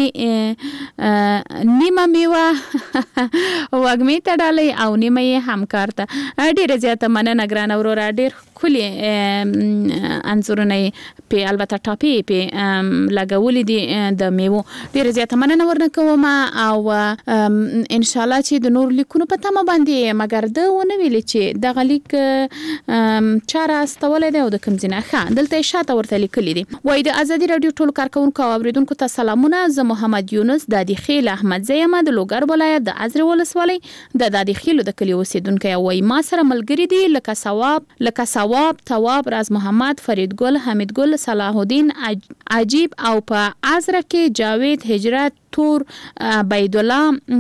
نیمه میوه وګمې ته ډالۍ او نیمه یې همکار ته. ډیره زیاته مننه ګرانه ورورا، ډیر ښکلي انځورونه په البته ټاپې په لګولي دي د میوو. ډیره زیاته مننه ورنه کوم او ان شاء الله چې د نور لیکونو په تمه باندې مګر د ونه ویل چې د غلیک چاره استولې ده او د کوم ځنه ښه دلته شاته ورته لیکلي دي. وای د آزادي رادیو ټول کارکونکو او اوریدونکو ته سلامونه. زه محمد یونس د خیل احمد زیمه د لوګر ولایت د عزر ولسوالۍ د خیل د کلی اوسیدونکو. وای ما سره ملګری دي لکه ثواب، تواب، راز محمد، فرید ګل، حمید ګل، صلاح الدین عجیب او په عزر کې جاوید، هجرت، تور، بيد الله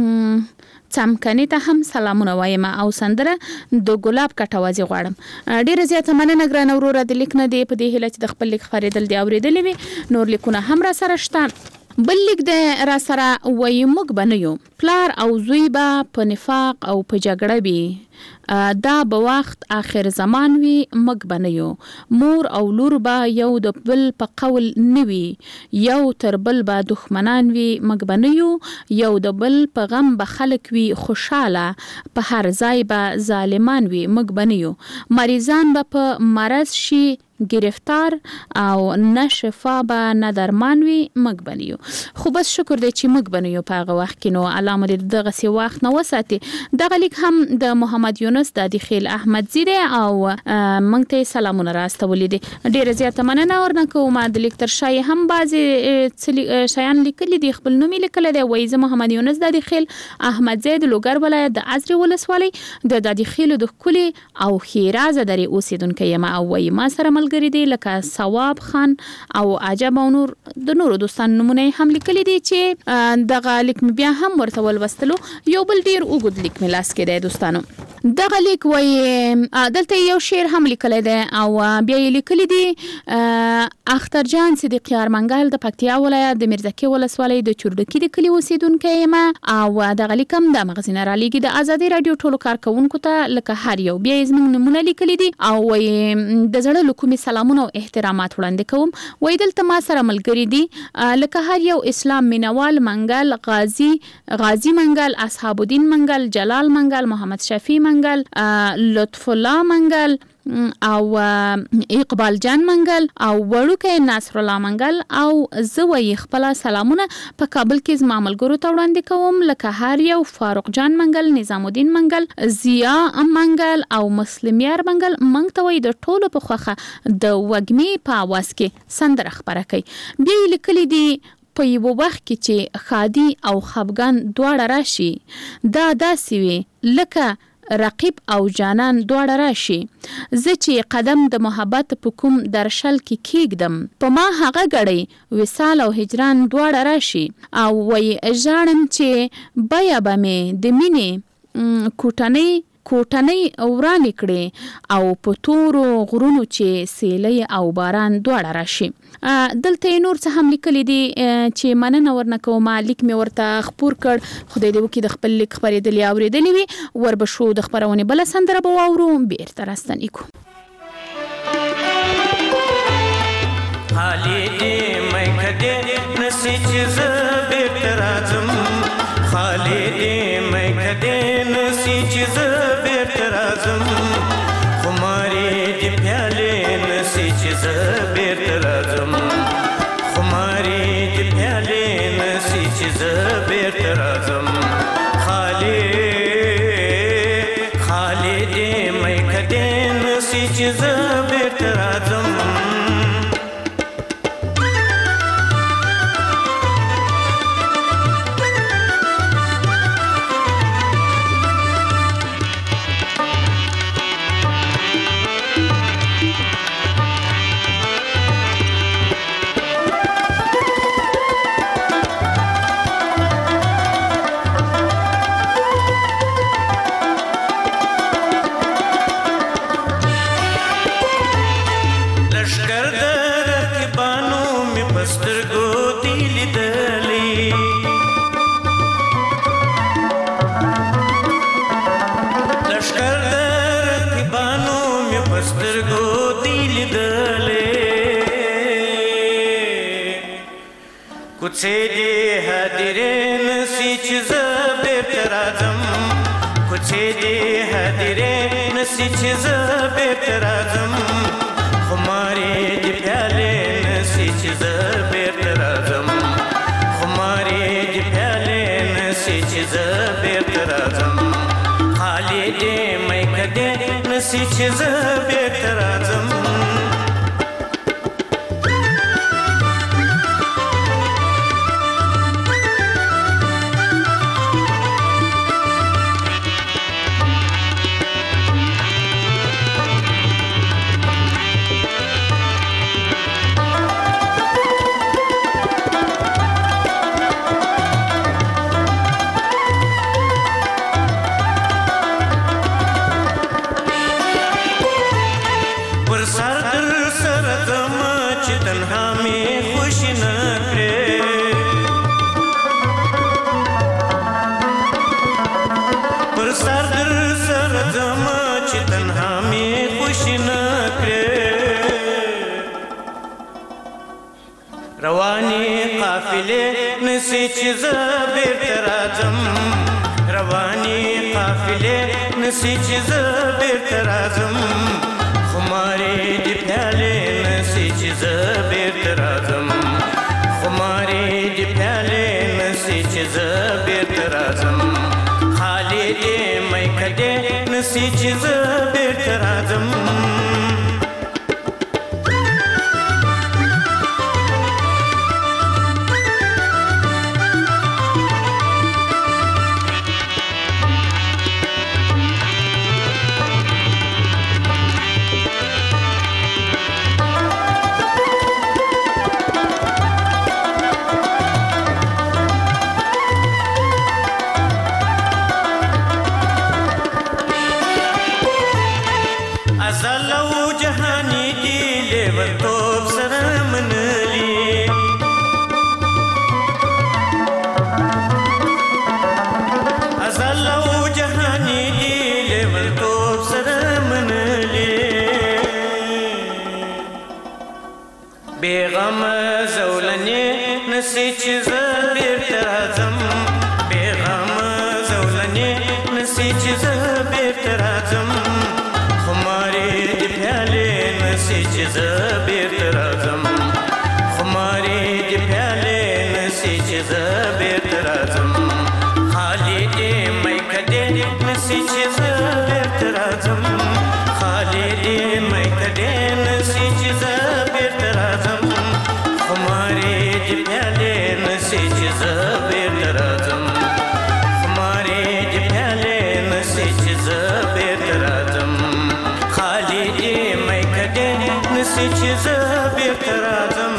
څمکني ته هم سلامونه وایم او سندره د ګلاب کټوازي غواړم. ډیره زیاته مننه ګران اورور د لیکنه دی په دې هله چې د خپل لیک خریدل دی اوریدلې وي. نور لیکونه هم را سره شته. بل لیک د را سره وای موږ بنیو پلار او زوی به په نفاق او په جګړه بي، دا به وخت آخر زمان وي مګ بنیو. مور او لور به یو د بل په قول نوي، یو تر بل به دښمنان وي مګ بنیو. یو د بل په غم به خلک وي خوشاله، په هر ځای به ظالمان وي مګ بنیو. مریضان به په مرض شي گرفتار او نه شفا به نه درمان وي مګ بنیو. خو بس شکر دی چې مګ بنیو په هغه وخت کې. نو علامه دې دغه سی وخت نه وساتي. دغه لیک هم د محمد یونس د خیل احمد زیره او مونږ ته سلامونه راستولې دي. ډیره زیاته مننه ورنه کوم. د لیک تر شای هم بعضی شایان لیکلي دي، خپل نوم لیکل دی. وای زه محمد یونس د خیل احمد زید لوګر ولایت د عزر ولسوالۍ د خیل د کلی او خیرازه درې اوسیدونکو یم. او وای ما سره ملګری دي لکه ثواب خان او عجب او نور د نورو دوستانو نمونه هم لیکلي دي چې دغه لیک بیا هم ورته ولوستلو. یو بل ډیر اوږد لیک مې لاس کې دی دوستانو. دغه لیک وای دلته یو شعر هم لیکلی دی او بیا یې لیکلي دي اختر جان صدیق یار منګل د پکتیا ولایت د میرزکه ولسوالۍ د چوردکی د کلی اوسیدونکی یم. او دغه لیک هم د مغزین را لیږي د آزادي رادیو ټولو کارکونکو ته لکه هر یو. بیا یې زموږ نمونه لیکلي دي او وای د زړه له کومې سلامونه او احترامات وړاندې کوم. وای دلته ما سره ملګری دي لکه هر یو اسلام مینوال منګل، غازی منګل، اصحاب الدین منګل، جلال منګل، محمد شفیع منګل، لطف الله منګل او اقبال جان منګل او وړوکی ناصر الله منګل. او زه وای خپل سلامونه په کابل کې زما ملګرو ته وړاندې کوم لکه هر یو فاروق جان منګل، نظام الدین منګل، ضیا منګل او مسلم یار منګل. منګ ته وای د ټولو په خوخه د وګمی په आवाज کې سندره خبره کوي. بیا لیکلي دي په یو وخت کې چې خادي او خفګان دواړه راشي دا داسې وي لکه رقیب او جانان دواړه راشي. زه چې قدم د محبت په کوم درشل کې کېږدم، په ما هغه ګړی وصال او هجران دواړه راشي. او وایي ژاړم چې بیه به مې د مینې کوټنۍ ورانې کړې او په تورو غرونو چې سیلی او باران دواړه راشي. دلته نور څه هم لیکلي دي چې مننه ورنه کوم. لیک مې ورته خپور کړ، خدای دې وکړي د خپل لیک خپرېدلې اورېدلې وي. وربشو د خپرونې بله سندره به واورو، بیرته راستنې کوو. خالی دې میکه دې نسی چې زه بیرته راځم، خالی دې میکه دې نسی چې زه بیرته راځم، خمارې دې پیالې نسی چې زه بیرته راځم، خمارې دې پیالې نسی چې زه بیرته راځم، خالی دې میکه دې نسی چې زه بیرته راځم. کوڅې دې هدیرې نسی چې زه بیرته راځم، کوڅې دې هدیرې نسی چې زه بیرته راځم، خمارې دې پیالې نسی چې زه بیرته راځم، خمارې دې پیالې نسی چې زه بیرته راځم، خالی دې میکه دې نسی چې زه بیرته راځم. رواني قافلې نسی چې زه بیرته راځم، رواني قافلې نسی چې زه بیرته راځم، خمارې دې پیالې نسی چې زه بیرته راځم، خمارې دې پیالې نسی چې زه بیرته راځم، خالی دې میکه دې نسی چې زه بیرته راځم. بیغم زولنې نسی چې زه بیرته راځم، بیغم زولنې نسی چې زه بیرته راځم، خمارې دې پیالې نسی چې زه بیرته راځم، خمارې دې پیالې نسی چې زه بیرته راځم، خالی دې میکه دې نسی چې زه بیرته راځم، خالی دې میکه دې نسی چې زه بیرته راځم، خمارې دې پیالې نسی چې زه بیرته راځم، خمارې دې پیالې نسی چې زه بیرته راځم خالي دې مې کډې نسی چې زه بیرته راځم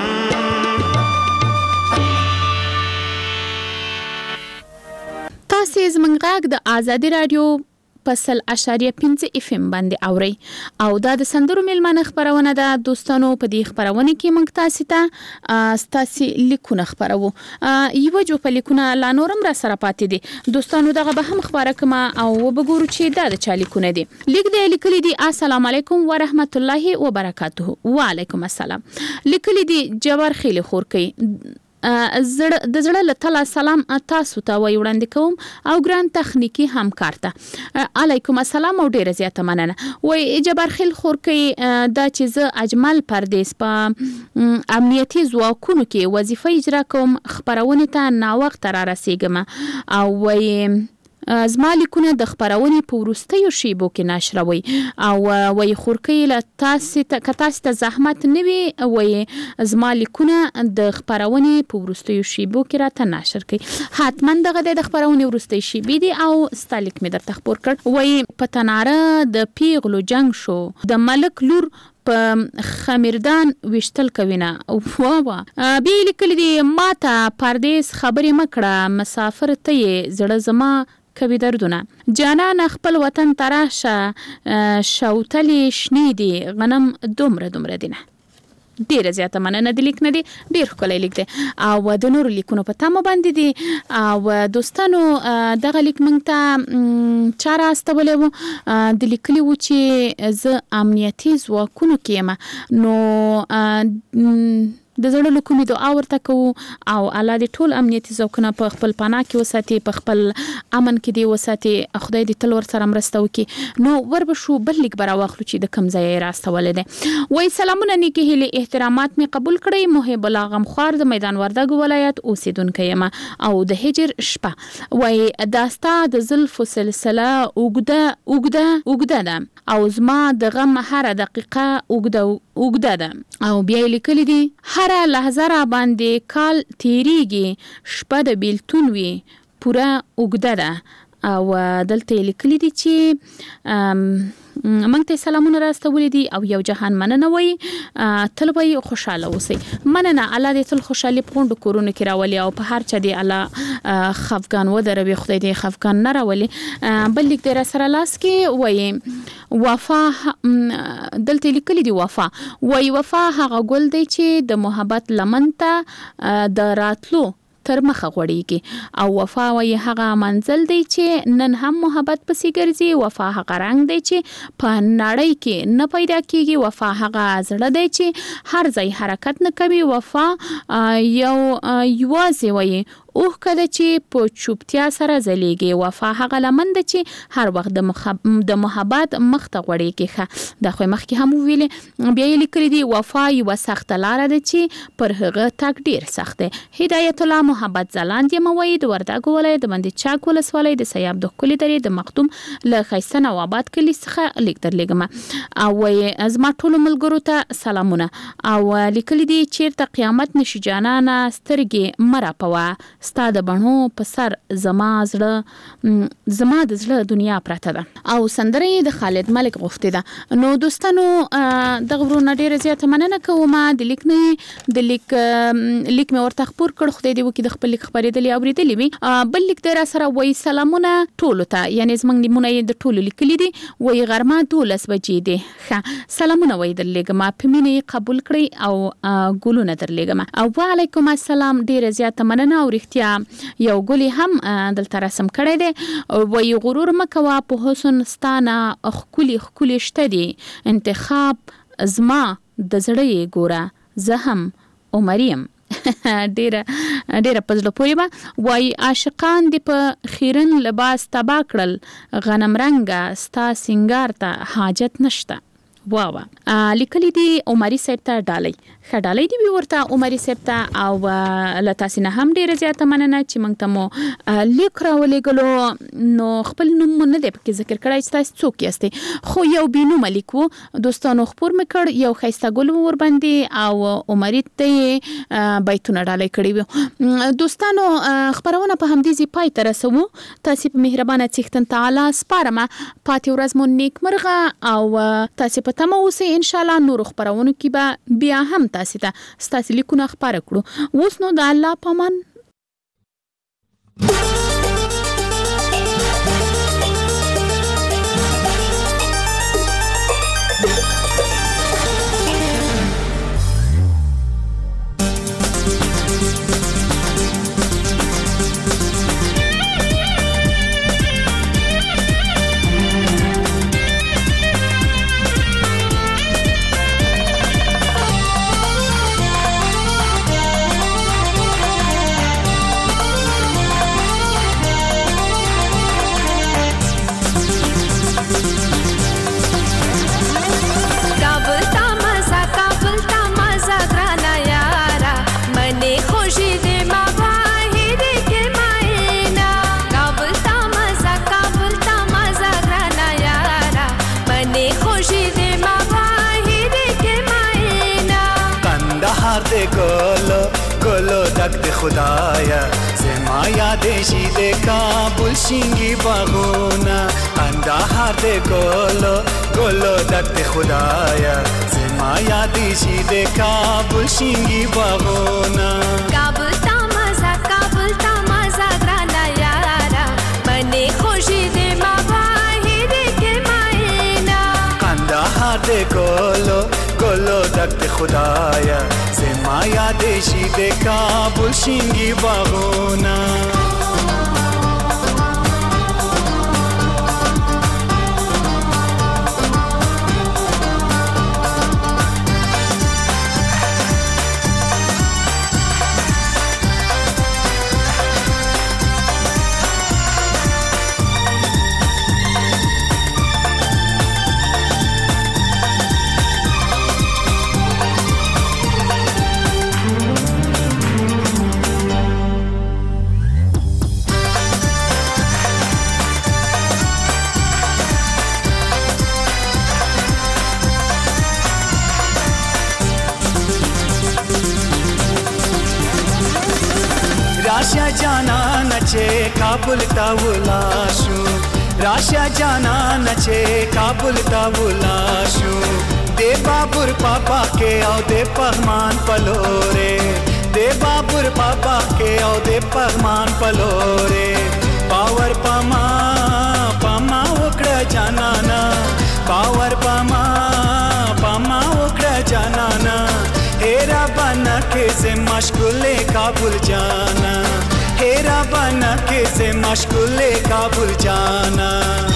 تاسې زموږ غږ د آزادي رادیو پسل اشاریه 5 اف ام باندې اوري او دا د سندرو میلمانه خبرونه ده دوستانو په دې خبرونه کې موږ تاسو ته ستاسو لیکونه خبرو یو جو په لیکونه لا نورم را سره پاتې دي دوستانو دغه به هم خبره کما او وګورو چې دا د چا لیکونه دي لیکلي دي السلام علیکم ورحمت الله وبرکاته وعلیکم السلام لیکلي دي جبار خیلی خورکی د زړه له تله سلام تاسو ته وړاندې کوم او ګران تخنیکی همکار ته علیکم السلام او ډیره زیاته مننه وای جبر خیل خورکی دا چې زه اجمل پردیس په امنیتي ځواکونو کې وظیفه اجرا کوم خبرونه ته نا وخت را رسیدم او وای زما لیکونه د خبرونې په وروستیو شیبو کې نشروي او وای خورکی له تاسو ته زحمت نه وي وای زما لیکونه د خبرونې په وروستیو شیبو کې راته نشر کوي حتما دغه د خبرونې وروستي شیبې دي او ستالیک مې درته خبر کړ وای په تناره د پیغلو جنگ شو د ملک لور په خمیردان وشتل کوینه وا بیا لیکل دي ماته پردیس خبرې مکړه مسافر ته زړه زما کوي دردونه جانان خپل وطن تراشه شوتلی شنی دي غنم دومره دینه ډیره زیاته مننه د لیک نه دی ډیر ښکلی لیک دی او د نورو لیکونو په تمه باندې دي او دوستانو دغه لیک موږ ته چا راستولی و د لیکلي و چې زه امنیتي ځواکونو کې یم نو د زړه له کومې دعا ورته کوو او الله دې ټول امنیتي ځواکونه په خپل پناه کې وساتي په خپل امن کې دې وساتي خدای دې تل ورسره مرسته وکړي نو وربشو بل لیک به راواخلو چې د کوم ځای یې راستولی دی وایي سلامونه نیکې هیلې احترامات مې قبول کړئ محب الله غمخوار د میدان وردګو ولایت اوسیدونکی یم او د هجر شپه وایي دا ستا د زلفو سلسله اوږده ده او زما د غم هره دقیقه اوږده ده او بیا یې لیکلي دي هره لحظه را باندې کال تیریږي شپه د بیلتون وي پوره اوږده ده او دلته لیکلي دي چې موږ ته سلامونه راستولي دي او یو جهان مننه وای تل به خوشاله اوسئ مننه الله دې تل خوشالي په غونډو کورونو کې راولي او په هر چا دې الله خفګان ودروي خدای دې خفګان نه راولي بل لیک دې را سره لاس کې وای وفا دلته لیکلي دي وفا هغه ګل دی چې د محبت لمن ته د راتلو تر مخه غوړیږي او وفا وایي هغه منزل دی چې نن هم محبت پسې ګرځي وفا هغه رنگ دی چې په نړۍ کې نه پیدا کیږي وفا هغه زړه دی چې هر ځای حرکت نه کوي وفا یوازې وایي اوه کله چې په چوپتیا سره ځلیږي وفا هغه لمن ده چې هر وخت د محبت مخ ته غوړیږي دا خو مخکې هم ویلې بیا یې لیکلي دي وفا یوه سخته لاره ده چې پر هغه تګ ډیر سخت دی هدایت الله محبت ځلاند یم وایي د وردګو ولایت د بندي چاک ولسوالۍ د سیاب د ښکلي درې د مخدوم له ښایسته نواباد کلي څخه لیک درلیږم او وایي زما ټولو ملګرو ته سلامونه او لیکلي دي چیرته قیامت نشي جانانه سترګې مه راپوه ستا د بڼو په سر زما د زړه دنیا پرته ده او سندره د خالد ملک غوښتې ده نو دوستانو دغه ورونه ډیره زیاته مننه کوم د لیک مې ورته خپور کړ خدای دې وکړي د خپل لیک خبرېدلې اورېدلې وي بل لیک در سره وایي سلامونه ټولو ته یعنی زموږ نیمونه یې د ټولو لیکلي دي وایي غرمه 12 بجې دي سلامونه وایي درلیږم په مینه یې قبول کړئ او ګلونه درلیږم او وعلیکم السلام ډیره زیاته مننه او یو ګلی هم دلته رسم کړی دی وایي غرور مکوه په حسن ستانه ښکلي شته دي انتخاب زما د زړه یې ګوره زه هم عمریم ډیره په زړه پورې به وایي عاشقان دې په خیرن لباس تبا کړل غنم رنګه ستا سینګار ته حاجت نشته واو لیکلي دي عمري صاحب ته ډالۍ خډالۍ دی ورته عمري صاحب ته او لتاسینه هم ډیره زیاته مننه چې موږ ته مو لیک راولېګلو نو خپل نوم نه دی پکې ذکر کړای چې تاسو څوک یاستئ خو یو بینو ملک وو دوستانو خبر مکړ یو خیسته ګل ور باندې او عمري ته بیتونه ډالۍ کړی وو دوستانو خبرونه په همدې ځای پای ته رسو تاسو په مهربانه څښتن تعالی سپارمه پاتې ورځ مو نیک مرغه او تاسو په تمه اوسئ ان شاء الله نور خبرونه کې به بیا هم تاسو ته ستاسو لیکونه خبره کړو اوس نو د الله پامان خدایا زما یادې شي د کابل شینګي باغونه اندهار د ګلو دک خدایا زما یادې شي د کابل شینګي باغونه کابل تا مزه ګرانه یارا منې خوشي دې ما واهید کې ماینا اندهار د ګلو دک خدایا زما یادې شي د کابل شینګي باغونه راشا جانا نچے کابل تاولا شو راشا جانا نچے کابل تاولا شو دے بابر پاپا کے او دے پغمان پلورے دے بابر پاپا کے او دے پغمان پلورے پاور پاما وکڑا جانانا پاور پاما وکڑا جانانا هیرا بنا کے سے مشغول کابل جانا هیرا بنا کے سے مشغول کابل جانا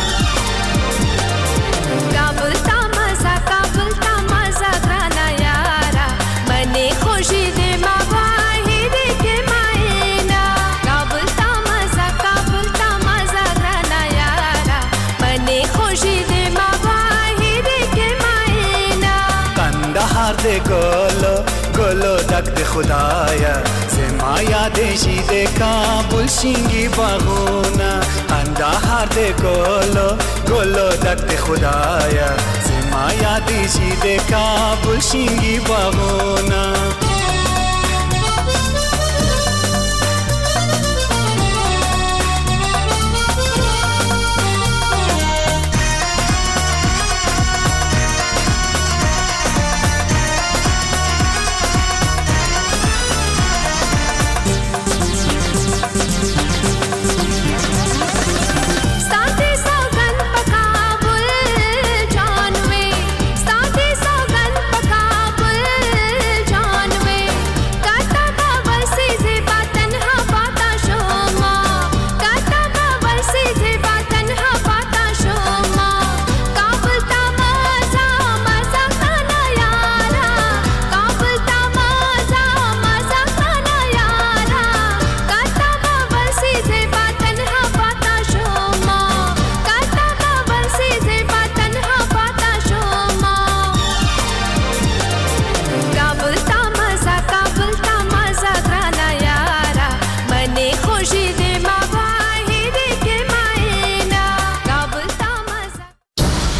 کابل تا مزه ګرانه یارا منې خوشي دې ما واهید کې ماینا کابل تا مزه ګرانه یارا منې خوشي دې ما واهید کې ماینا کندهار دې ګلو دک د خدایا زما یادې شي د کابل شینګي باغونه اندهار د ګلو دک د خدایا زما یادې شي د کابل شینګي باغونه